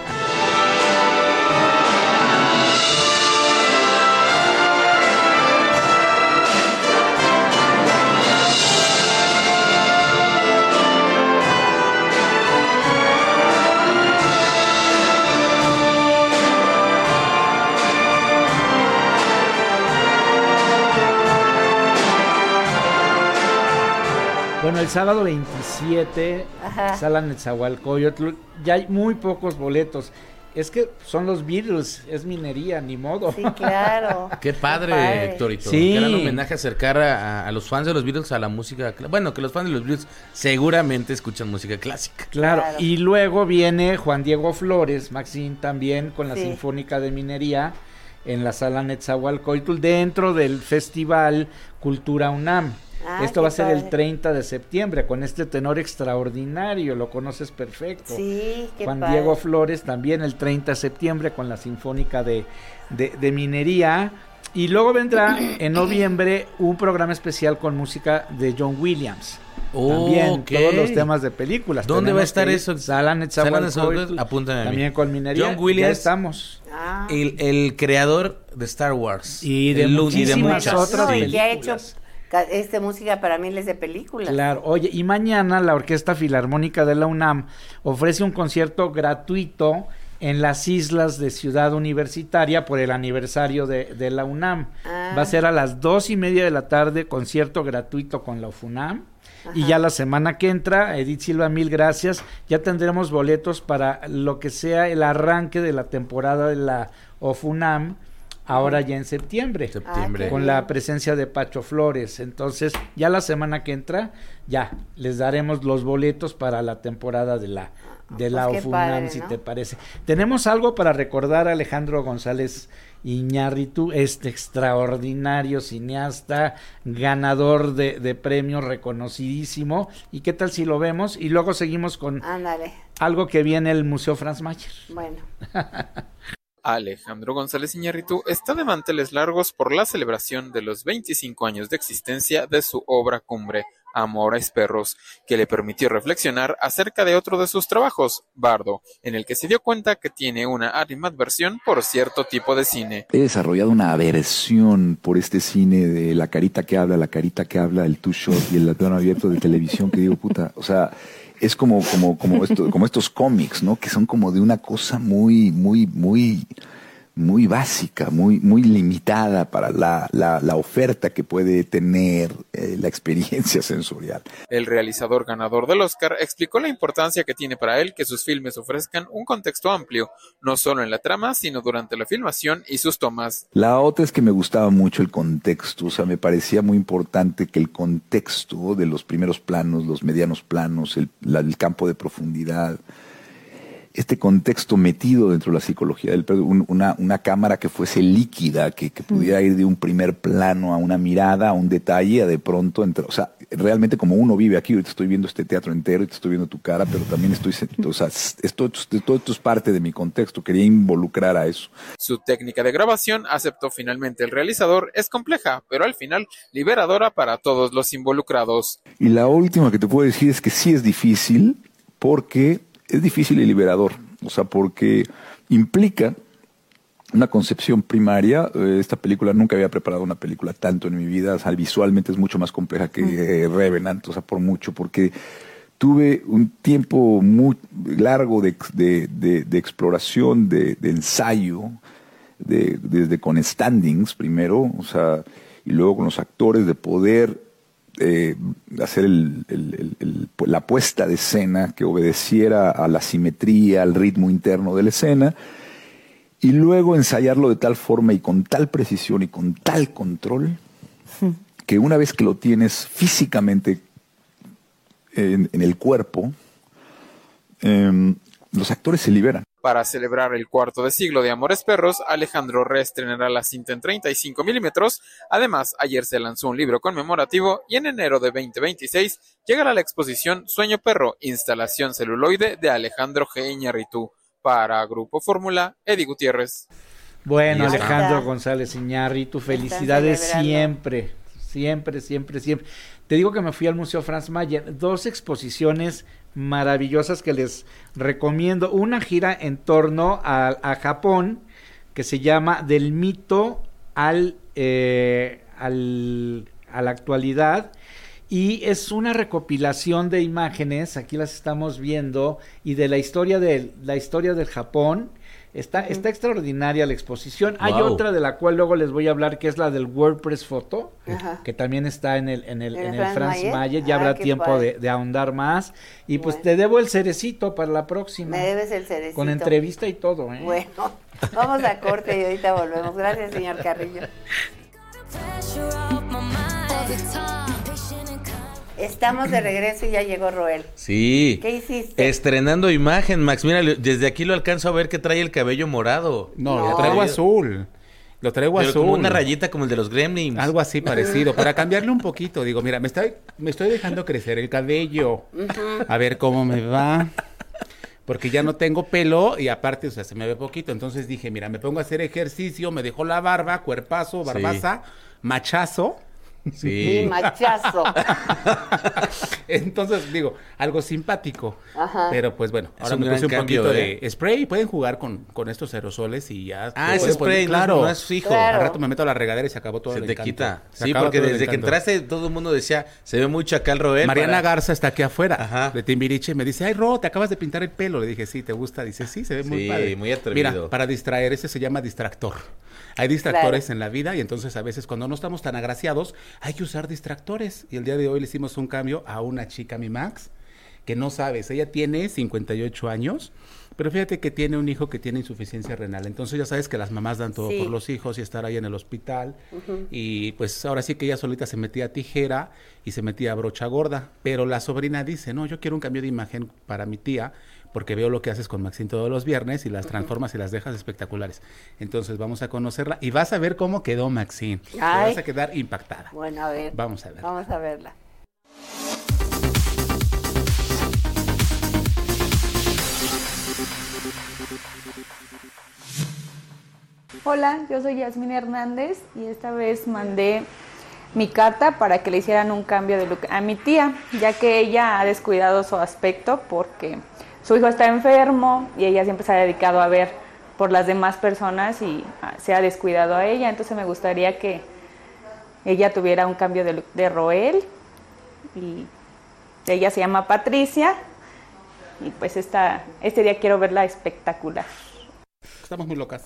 Bueno, el sábado veintisiete, Ajá. Sala Netzahualcóyotl, ya hay muy pocos boletos. Es que son los Beatles, es minería, ni modo. Sí, claro. Qué padre, padre. Héctorito. Sí. Gran homenaje acercar a, a los fans de los Beatles a la música. Bueno, que los fans de los Beatles seguramente escuchan música clásica. Claro, claro. Y luego viene Juan Diego Flores, Maxine, también con la sí. Sinfónica de Minería en la Sala Netzahualcóyotl, dentro del Festival Cultura UNAM. Ah, Esto va a ser padre. el treinta de septiembre con este tenor extraordinario, lo conoces perfecto. Sí, qué Juan padre. Diego Flores también el treinta de septiembre con la Sinfónica de, de, de Minería. Y luego vendrá en noviembre un programa especial con música de John Williams. Oh, también okay. todos los temas de películas. ¿Dónde Tenemos va a estar eso? Sala Netzahualcóyotl, apúntame. También con Minería. John Williams. Ya estamos. Ah. El, el creador de Star Wars. Y de, el, y de muchas no, otras no, películas. Y que ha hecho esta música para miles de películas. Claro, oye, y mañana la Orquesta Filarmónica de la UNAM ofrece un concierto gratuito en las islas de Ciudad Universitaria por el aniversario de, de la UNAM. Ah. Va a ser a las dos y media de la tarde, concierto gratuito con la UFUNAM. Ajá. Y ya la semana que entra, Edith Silva, mil gracias, ya tendremos boletos para lo que sea el arranque de la temporada de la UFUNAM. Ahora ya en septiembre, septiembre. Ah, con la presencia de Pacho Flores. Entonces, ya la semana que entra, ya les daremos los boletos para la temporada de la de pues la UFUNAM, padre, si ¿no? te parece. Tenemos algo para recordar a Alejandro González Iñárritu, este extraordinario cineasta, ganador de, de premios, reconocidísimo. ¿Y qué tal si lo vemos? Y luego seguimos con Ándale. algo que viene el Museo Franz Mayer. Bueno. Alejandro González Iñárritu está de manteles largos por la celebración de los veinticinco años de existencia de su obra cumbre, Amores Perros, que le permitió reflexionar acerca de otro de sus trabajos, Bardo, en el que se dio cuenta que tiene una animadversión por cierto tipo de cine. He desarrollado una aversión por este cine de la carita que habla, la carita que habla, el two shot y el plano abierto de televisión, que digo, puta, o sea, es como, como, como, esto, como estos cómics, ¿no? Que son como de una cosa muy, muy, muy... muy básica, muy, muy limitada para la, la, la oferta que puede tener eh, la experiencia sensorial. El realizador ganador del Oscar explicó la importancia que tiene para él que sus filmes ofrezcan un contexto amplio, no solo en la trama, sino durante la filmación y sus tomas. La otra es que me gustaba mucho el contexto, o sea, me parecía muy importante que el contexto de los primeros planos, los medianos planos, el, la, el campo de profundidad, este contexto metido dentro de la psicología del un, una, una cámara que fuese líquida, que, que pudiera ir de un primer plano a una mirada, a un detalle, a de pronto, entre, o sea, realmente como uno vive aquí, ahorita estoy viendo este teatro entero y te estoy viendo tu cara, pero también estoy, o sea, esto, todo esto es parte de mi contexto, quería involucrar a eso. Su técnica de grabación, aceptó finalmente el realizador, es compleja, pero al final liberadora para todos los involucrados. Y la última que te puedo decir es que sí es difícil, porque es difícil y liberador, o sea, porque implica una concepción primaria. Esta película, nunca había preparado una película tanto en mi vida, o sea, visualmente es mucho más compleja que eh, Revenant, o sea, por mucho, porque tuve un tiempo muy largo de, de, de, de exploración, de, de ensayo, de, desde con standings primero, o sea, y luego con los actores, de poder Eh, hacer el, el, el, el, la puesta de escena que obedeciera a la simetría, al ritmo interno de la escena, y luego ensayarlo de tal forma y con tal precisión y con tal control, sí, que una vez que lo tienes físicamente en, en el cuerpo, eh, los actores se liberan. Para celebrar el cuarto de siglo de Amores Perros, Alejandro reestrenará la cinta en treinta y cinco milímetros. Además, ayer se lanzó un libro conmemorativo y en enero de veinte veintiséis llegará la exposición Sueño Perro, instalación celuloide de Alejandro G. Iñárritu. Para Grupo Fórmula, Eddie Gutiérrez. Bueno, Alejandro González Iñárritu, felicidades siempre, siempre, siempre, siempre. Te digo que me fui al Museo Franz Mayer, dos exposiciones maravillosas que les recomiendo. Una gira en torno a, a Japón, que se llama Del mito al, eh, al a la actualidad, y es una recopilación de imágenes, aquí las estamos viendo, y de la historia del, la historia del Japón. Está, está extraordinaria la exposición. Wow. Hay otra de la cual luego les voy a hablar, que es la del WordPress Photo, Ajá. que también está en el, en el, en el Franz Mayer. Ya ah, habrá tiempo de, de ahondar más. Y bueno, pues te debo el cerecito para la próxima. Me debes el cerecito. Con entrevista y todo, ¿eh? Bueno, vamos a corte y ahorita volvemos. Gracias, señor Carrillo. Estamos de regreso y ya llegó Roel. Sí. ¿Qué hiciste? Estrenando imagen, Max. Mira, desde aquí lo alcanzo a ver que trae el cabello morado. No, no. lo traigo azul. Lo traigo Pero azul. Como una rayita como el de los Gremlins. Algo así parecido. Para cambiarle un poquito, digo, mira, me estoy, me estoy dejando crecer el cabello. Uh-huh. A ver cómo me va. Porque ya no tengo pelo y aparte, o sea, se me ve poquito. Entonces dije, mira, me pongo a hacer ejercicio, me dejo la barba, cuerpazo, barbaza, sí. machazo. Sí. Machazo. Entonces, digo, algo simpático. Ajá. Pero pues bueno, ahora me puse un cambio, poquito ¿eh? de spray. Pueden jugar con, con estos aerosoles y ya. Ah, es spray, poner, claro. No es fijo. Claro. Al rato me meto a la regadera y se acabó todo se el te encanto. quita. Se sí, porque desde que entraste todo el mundo decía, se ve muy chacal Roel. Mariana para... Garza está aquí afuera, Ajá. de Timbiriche, y me dice, ay, Ro, te acabas de pintar el pelo. Le dije, sí, ¿te gusta? Dice, sí, se ve muy sí, padre. Sí, muy atrevido. Mira, para distraer, ese se llama distractor. Hay distractores claro. en la vida y entonces a veces cuando no estamos tan agraciados hay que usar distractores. Y el día de hoy le hicimos un cambio a una chica, mi Max, que no sabes, ella tiene cincuenta y ocho años, pero fíjate que tiene un hijo que tiene insuficiencia renal. Entonces ya sabes que las mamás dan todo sí. por los hijos y estar ahí en el hospital. Uh-huh. Y pues ahora sí que ella solita se metía tijera y se metía brocha gorda. Pero la sobrina dice, no, yo quiero un cambio de imagen para mi tía, porque veo lo que haces con Maxine todos los viernes y las transformas y las dejas espectaculares. Entonces vamos a conocerla y vas a ver cómo quedó Maxine. Te vas a quedar impactada. Bueno, a ver. Vamos a verla. Vamos a verla. Hola, yo soy Yasmín Hernández y esta vez mandé mi carta para que le hicieran un cambio de look a mi tía, ya que ella ha descuidado su aspecto porque su hijo está enfermo y ella siempre se ha dedicado a ver por las demás personas y se ha descuidado a ella. Entonces me gustaría que ella tuviera un cambio de look de Roel, y ella se llama Patricia, y pues esta, este día quiero verla espectacular. Estamos muy locas.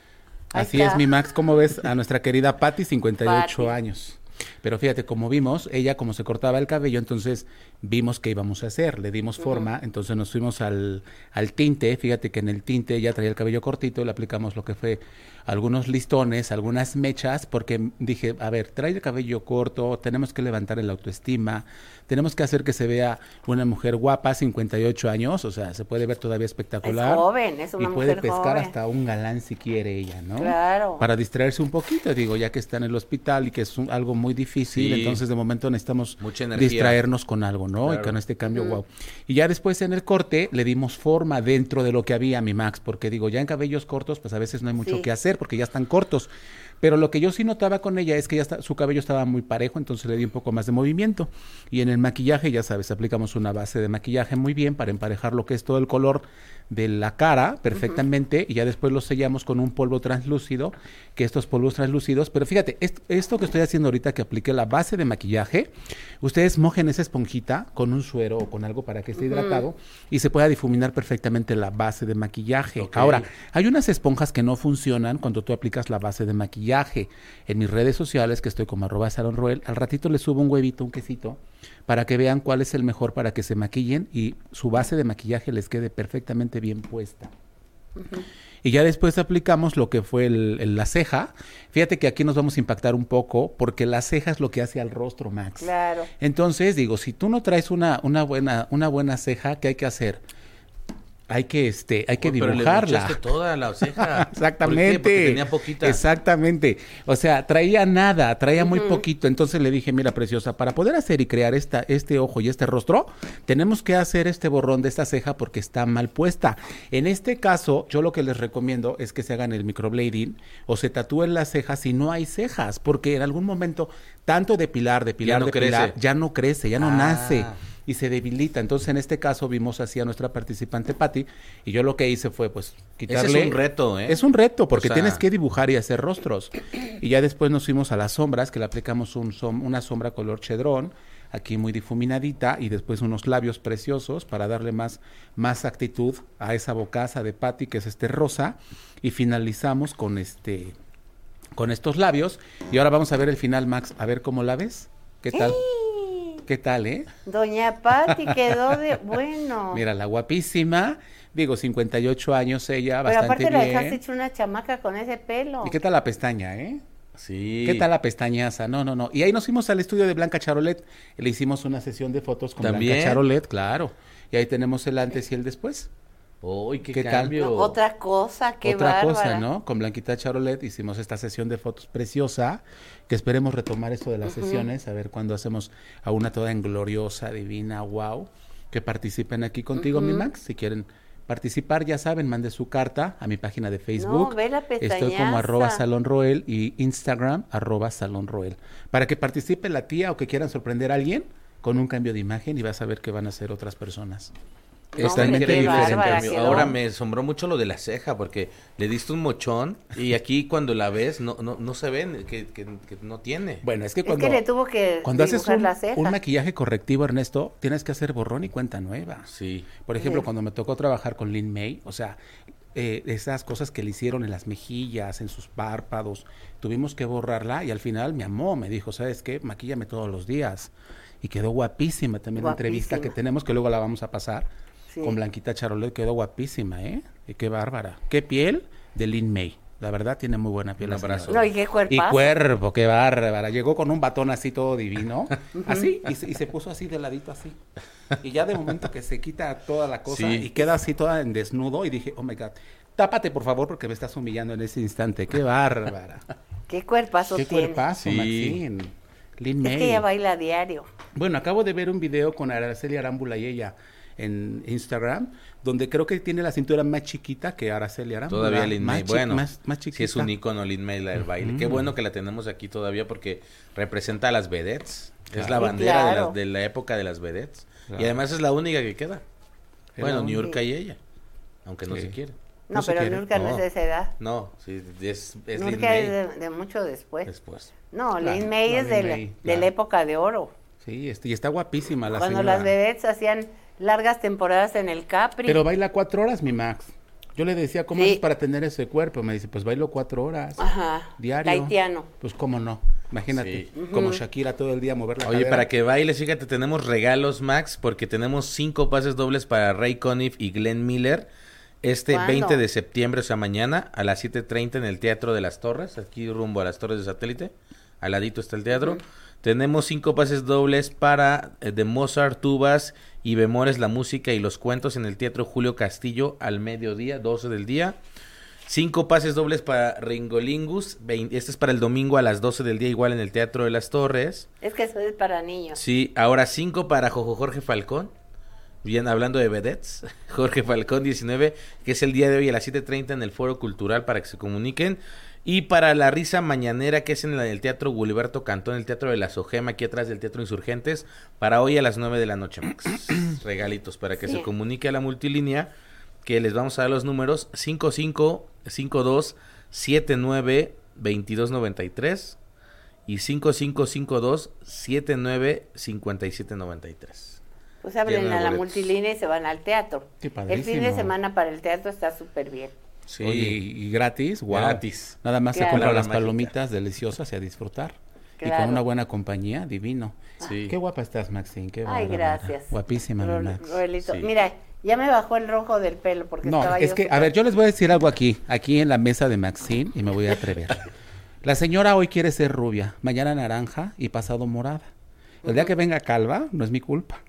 Así es, mi Max. ¿Cómo ves a nuestra querida Patty, cincuenta y ocho Patty. años? Pero fíjate, como vimos, ella como se cortaba el cabello, entonces vimos qué íbamos a hacer, le dimos forma, uh-huh. entonces nos fuimos al, al tinte. Fíjate que en el tinte ella traía el cabello cortito, le aplicamos lo que fue algunos listones, algunas mechas, porque dije, a ver, trae el cabello corto, tenemos que levantar el autoestima, tenemos que hacer que se vea una mujer guapa, cincuenta y ocho años, o sea, se puede ver todavía espectacular. Es joven, es una y mujer puede pescar joven. hasta un galán si quiere ella, ¿no? Claro. Para distraerse un poquito, digo, ya que está en el hospital y que es un, algo muy difícil, Sí. entonces de momento necesitamos Mucha energía. distraernos con algo, ¿no? Claro. Y con este cambio, Mm. wow. Y ya después en el corte le dimos forma dentro de lo que había, mi Max, porque digo, ya en cabellos cortos, pues a veces no hay mucho Sí. que hacer porque ya están cortos. Pero lo que yo sí notaba con ella es que ya está, su cabello estaba muy parejo, entonces le di un poco más de movimiento. Y en el maquillaje, ya sabes, aplicamos una base de maquillaje muy bien para emparejar lo que es todo el color de la cara perfectamente, uh-huh. y ya después lo sellamos con un polvo translúcido, que estos polvos translúcidos, pero fíjate, esto, esto que estoy haciendo ahorita, que apliqué la base de maquillaje, ustedes mojen esa esponjita con un suero o con algo para que esté hidratado, uh-huh. y se pueda difuminar perfectamente la base de maquillaje. Okay. Ahora, hay unas esponjas que no funcionan cuando tú aplicas la base de maquillaje. En mis redes sociales, que estoy como arroba Salón Roel, al ratito les subo un huevito, un quesito, para que vean cuál es el mejor para que se maquillen y su base de maquillaje les quede perfectamente bien puesta. Uh-huh. Y ya después aplicamos lo que fue el, el, la ceja. Fíjate que aquí nos vamos a impactar un poco porque la ceja es lo que hace al rostro, Max. Claro. Entonces, digo, si tú no traes una, una, buena, una buena ceja, ¿qué hay que hacer? Hay que este, hay que oh, dibujarla. Pero le toda la ceja. Exactamente. ¿Por qué? Porque tenía poquita. Exactamente. O sea, traía nada, traía uh-huh. muy poquito. Entonces le dije, mira, preciosa, para poder hacer y crear esta, este ojo y este rostro, tenemos que hacer este borrón de esta ceja porque está mal puesta. En este caso, yo lo que les recomiendo es que se hagan el microblading o se tatúen las cejas si no hay cejas, porque en algún momento, tanto depilar, depilar, ya no depilar, crece. ya no crece, ya no ah. nace. Y se debilita. Entonces, en este caso, vimos así a nuestra participante Patty, y yo lo que hice fue, pues, quitarle... Ese es un reto, ¿eh? Es un reto, porque o sea... tienes que dibujar y hacer rostros. Y ya después nos fuimos a las sombras, que le aplicamos un som- una sombra color chedrón, aquí muy difuminadita, y después unos labios preciosos para darle más, más actitud a esa bocaza de Patty, que es este rosa, y finalizamos con este... con estos labios, y ahora vamos a ver el final, Max, a ver cómo la ves. ¿Qué tal? ¿Qué tal, eh? Doña Patty quedó de... Bueno. Mira, la guapísima. Digo, cincuenta y ocho años ella, pero bastante bien. Pero aparte la dejaste hecho una chamaca con ese pelo. ¿Y qué tal la pestaña, eh? Sí. ¿Qué tal la pestañaza? No, no, no. Y ahí nos fuimos al estudio de Blanca Charolet. Le hicimos una sesión de fotos con ¿También? Blanca Charolet, claro. Y ahí tenemos el antes y el después. ¡Uy, qué, ¿Qué cambio! No, otra cosa, qué Otra bárbara. cosa, ¿no? Con Blanquita Charolet hicimos esta sesión de fotos preciosa, que esperemos retomar esto de las uh-huh. sesiones, a ver cuándo hacemos a una toda en gloriosa, divina, wow, que participen aquí contigo, uh-huh. mi Max. Si quieren participar, ya saben, mande su carta a mi página de Facebook. No, ve la pestañaza. Estoy como arroba Salón Roel y Instagram arroba Salón Roel. Para que participe la tía o que quieran sorprender a alguien con un cambio de imagen y vas a ver que van a ser otras personas. No, Totalmente diferente. Ahora me asombró mucho lo de la ceja porque le diste un mochón y aquí cuando la ves no no, no se ven que, que, que no tiene. Bueno, es que cuando, es que le tuvo que cuando haces un, la ceja. un maquillaje correctivo, Ernesto, tienes que hacer borrón y cuenta nueva. Sí. Por ejemplo, sí. cuando me tocó trabajar con Lin May, o sea, eh, esas cosas que le hicieron en las mejillas, en sus párpados, tuvimos que borrarla y al final me amó, me dijo, ¿sabes qué? Maquíllame todos los días. Y quedó guapísima también la entrevista que tenemos, que luego la vamos a pasar. Sí. Con Blanquita Charolet, quedó guapísima, ¿eh? Y qué bárbara. Qué piel de Lin May. La verdad, tiene muy buena piel. Un abrazo. No, y qué cuerpo. Y cuerpo, qué bárbara. Llegó con un batón así todo divino. Así, y se, y se puso así de ladito, así. Y ya de momento que se quita toda la cosa sí. y queda así toda en desnudo. Y dije, oh my God, tápate por favor porque me estás humillando en ese instante. Qué bárbara. Qué cuerpazo Qué tiene. cuerpazo, sí. Maxine. Lin May. Es que ella baila a diario. Bueno, acabo de ver un video con Araceli Arámbula y ella. en Instagram, donde creo que tiene la cintura más chiquita que Araceli Arámbula. Todavía Lin May, chi- bueno, más, más chiquita. sí es un ícono Lin May la del baile. Ujú. Qué bueno que la tenemos aquí todavía porque representa a las vedettes. Claro. Es la Sí, bandera claro. de, la, de la época de las vedettes. Claro. Y además es la única que queda. Es Bueno, la única. Niurka y ella, aunque no Sí. se quiere. No, se pero quiere. Niurka no. es de esa edad. No, sí, es, es Lin Niurka May. es de, de mucho después. Después. No, Claro, Lin May no, es Lin de, la, May, de claro. la época de oro. Sí, este, y está guapísima la Cuando señora. las vedettes hacían largas temporadas en el Capri. Pero baila cuatro horas, mi Max. Yo le decía, ¿cómo Sí. haces para tener ese cuerpo? Me dice, pues bailo cuatro horas. Ajá. Diario. Tahitiano. Pues cómo no. Imagínate, Sí. como Ujú. Shakira todo el día mover la Oye, cadera. para que bailes, fíjate, tenemos regalos, Max, porque tenemos cinco pases dobles para Ray Conniff y Glenn Miller este ¿Cuándo? veinte de septiembre, o sea, mañana, a las siete treinta en el Teatro de las Torres, aquí rumbo a las Torres de Satélite, al ladito está el teatro. Ujú. Tenemos cinco pases dobles para eh, de Mozart, Tubas y Bemoles, la música y los cuentos en el Teatro Julio Castillo al mediodía, doce del día. Cinco pases dobles para Ringolingus, veinte, este es para el domingo a las doce del día, igual en el Teatro de las Torres. Es que eso es para niños. Sí, ahora cinco para Jojo Jorge Falcón. Bien, hablando de vedettes, Jorge Falcón diecinueve, que es el día de hoy a las siete treinta en el Foro Cultural para que se comuniquen. Y para La Risa Mañanera, que es en el Teatro Guliberto Cantón, el Teatro de la Sogema, aquí atrás del Teatro Insurgentes, para hoy a las nueve de la noche, Max. Regalitos para que Sí. se comunique a la multilínea, que les vamos a dar los números cinco cinco cinco dos siete nueve veintidós noventa y tres y cinco cinco cinco dos siete nueve cincuenta y siete noventa y tres. Pues abren Lleno de a la boletos. multilínea y se van al teatro. Qué El fin de padrísimo. semana para el teatro está súper bien. Sí. Oye, y y gratis, wow. Gratis. Nada más Claro. se compran La las mágica. palomitas deliciosas y a disfrutar. Y Claro. con una buena compañía, divino. Sí. Qué guapa estás, Maxine. Qué Ay, bárbara. gracias. Guapísima, mi Ro- Max. Roelito. Sí. Mira, ya me bajó el rojo del pelo porque No, estaba es yo que, a súper- ver, yo les voy a decir algo aquí, aquí en la mesa de Maxine, y me voy a atrever. La señora hoy quiere ser rubia, mañana naranja y pasado morada. El día que venga calva, no es mi culpa.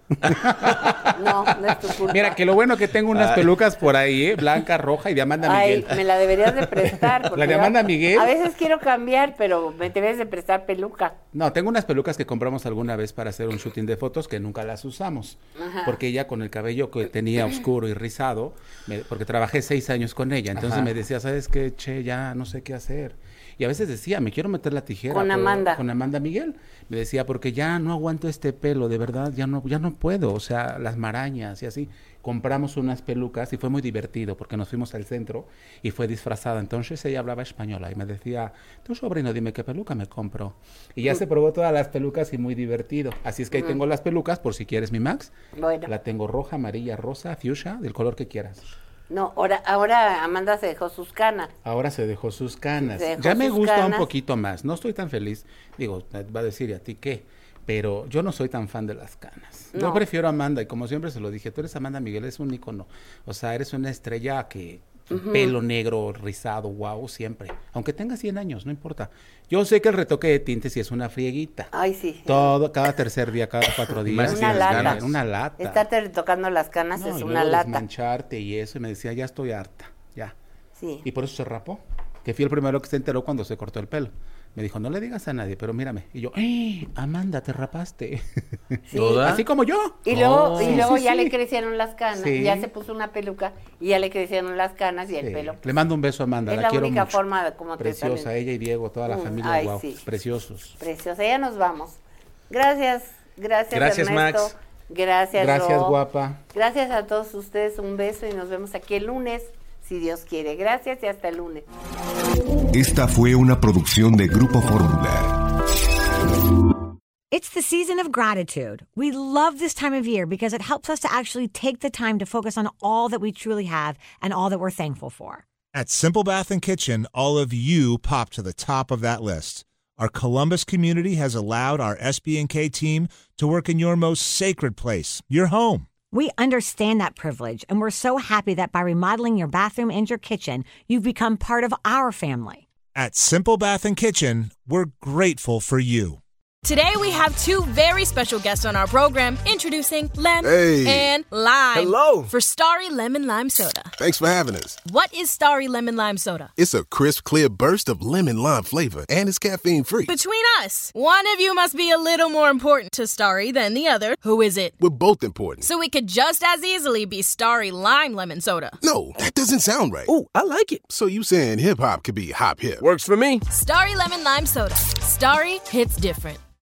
No, no es tu culpa. Mira, que lo bueno que tengo unas Ay. pelucas por ahí, ¿eh? Blanca, roja y de Amanda Ay, Miguel. me la deberías de prestar. porque ¿La de yo Amanda Miguel? A veces quiero cambiar, pero me debes de prestar peluca. No, tengo unas pelucas que compramos alguna vez para hacer un shooting de fotos que nunca las usamos. Ajá. Porque ella con el cabello que tenía oscuro y rizado, me- porque trabajé seis años con ella, entonces Ajá. me decía, ¿sabes qué, Che? Ya no sé qué hacer. Y a veces decía, me quiero meter la tijera. Con pero- Amanda. Con Amanda Miguel. Me decía, porque ya no aguanto este pelo, de verdad, ya no, ya no puedo. O sea, las marañas y así. Compramos unas pelucas y fue muy divertido porque nos fuimos al centro y fue disfrazada. Entonces ella hablaba española y me decía, tu sobrino, dime qué peluca me compro. Y ya se probó todas las pelucas y muy divertido. Así es que ahí Ujú. tengo las pelucas por si quieres mi Max. Bueno. La tengo roja, amarilla, rosa, fuchsia, del color que quieras. No, ahora, ahora Amanda se dejó sus canas. Ahora se dejó sus canas. Se dejó Ya me sus gusta un canas. poquito más. No estoy tan feliz. Digo, va a decir, ¿y a ti qué? Pero yo no soy tan fan de las canas. Yo No. prefiero a Amanda, y como siempre se lo dije, tú eres Amanda Miguel, es un ícono. O sea, eres una estrella que... Ujú. Pelo negro, rizado, wow, siempre. Aunque tenga cien años, no importa. Yo sé que el retoque de tintes sí es una frieguita. Ay, sí. Todo, cada tercer día, cada cuatro días. Más si Una tienes lata. ganas. Una lata. Estarte tocando las canas No, es y una luego lata. desmancharte y eso, y me decía, ya estoy harta, ya. Sí. Y por eso se rapó. Que fui el primero que se enteró cuando se cortó el pelo. Me dijo, no le digas a nadie, pero mírame. Y yo, ¡eh! Amanda, te rapaste. Sí. ¿Toda? Así como yo. Y luego, Oh. y luego Sí, sí, ya sí. le crecieron las canas, Sí. ya se puso una peluca y ya le crecieron las canas y el Sí. pelo. Le mando un beso a Amanda, Es la, la quiero única mucho. forma de cómo te Preciosa, salen. ella y Diego, toda la Mm, familia, ay, wow, sí. preciosos. Preciosa, ya nos vamos. Gracias, gracias, Gracias, Ernesto. Max. Gracias, Gracias, Ro. guapa. Gracias a todos ustedes, un beso y nos vemos aquí el lunes, si Dios quiere. Gracias y hasta el lunes. Esta fue una producción de Grupo Fórmula. It's the season of gratitude. We love this time of year because it helps us to actually take the time to focus on all that we truly have and all that we're thankful for. At Simple Bath and Kitchen, all of you pop to the top of that list. Our Columbus community has allowed our S B and K team to work in your most sacred place, your home. We understand that privilege, and we're so happy that by remodeling your bathroom and your kitchen, you've become part of our family. At Simple Bath and Kitchen, we're grateful for you. Today we have two very special guests on our program introducing Lem Hey. and Lime. Hello. For Starry Lemon Lime Soda. Thanks for having us. What is Starry Lemon Lime Soda? It's a crisp, clear burst of lemon lime flavor, and it's caffeine free. Between us, one of you must be a little more important to Starry than the other. Who is it? We're both important. So it could just as easily be Starry Lime Lemon Soda. No, that doesn't sound right. Oh, I like it. So you saying hip hop could be hop hip? Works for me. Starry Lemon Lime Soda. Starry hits different.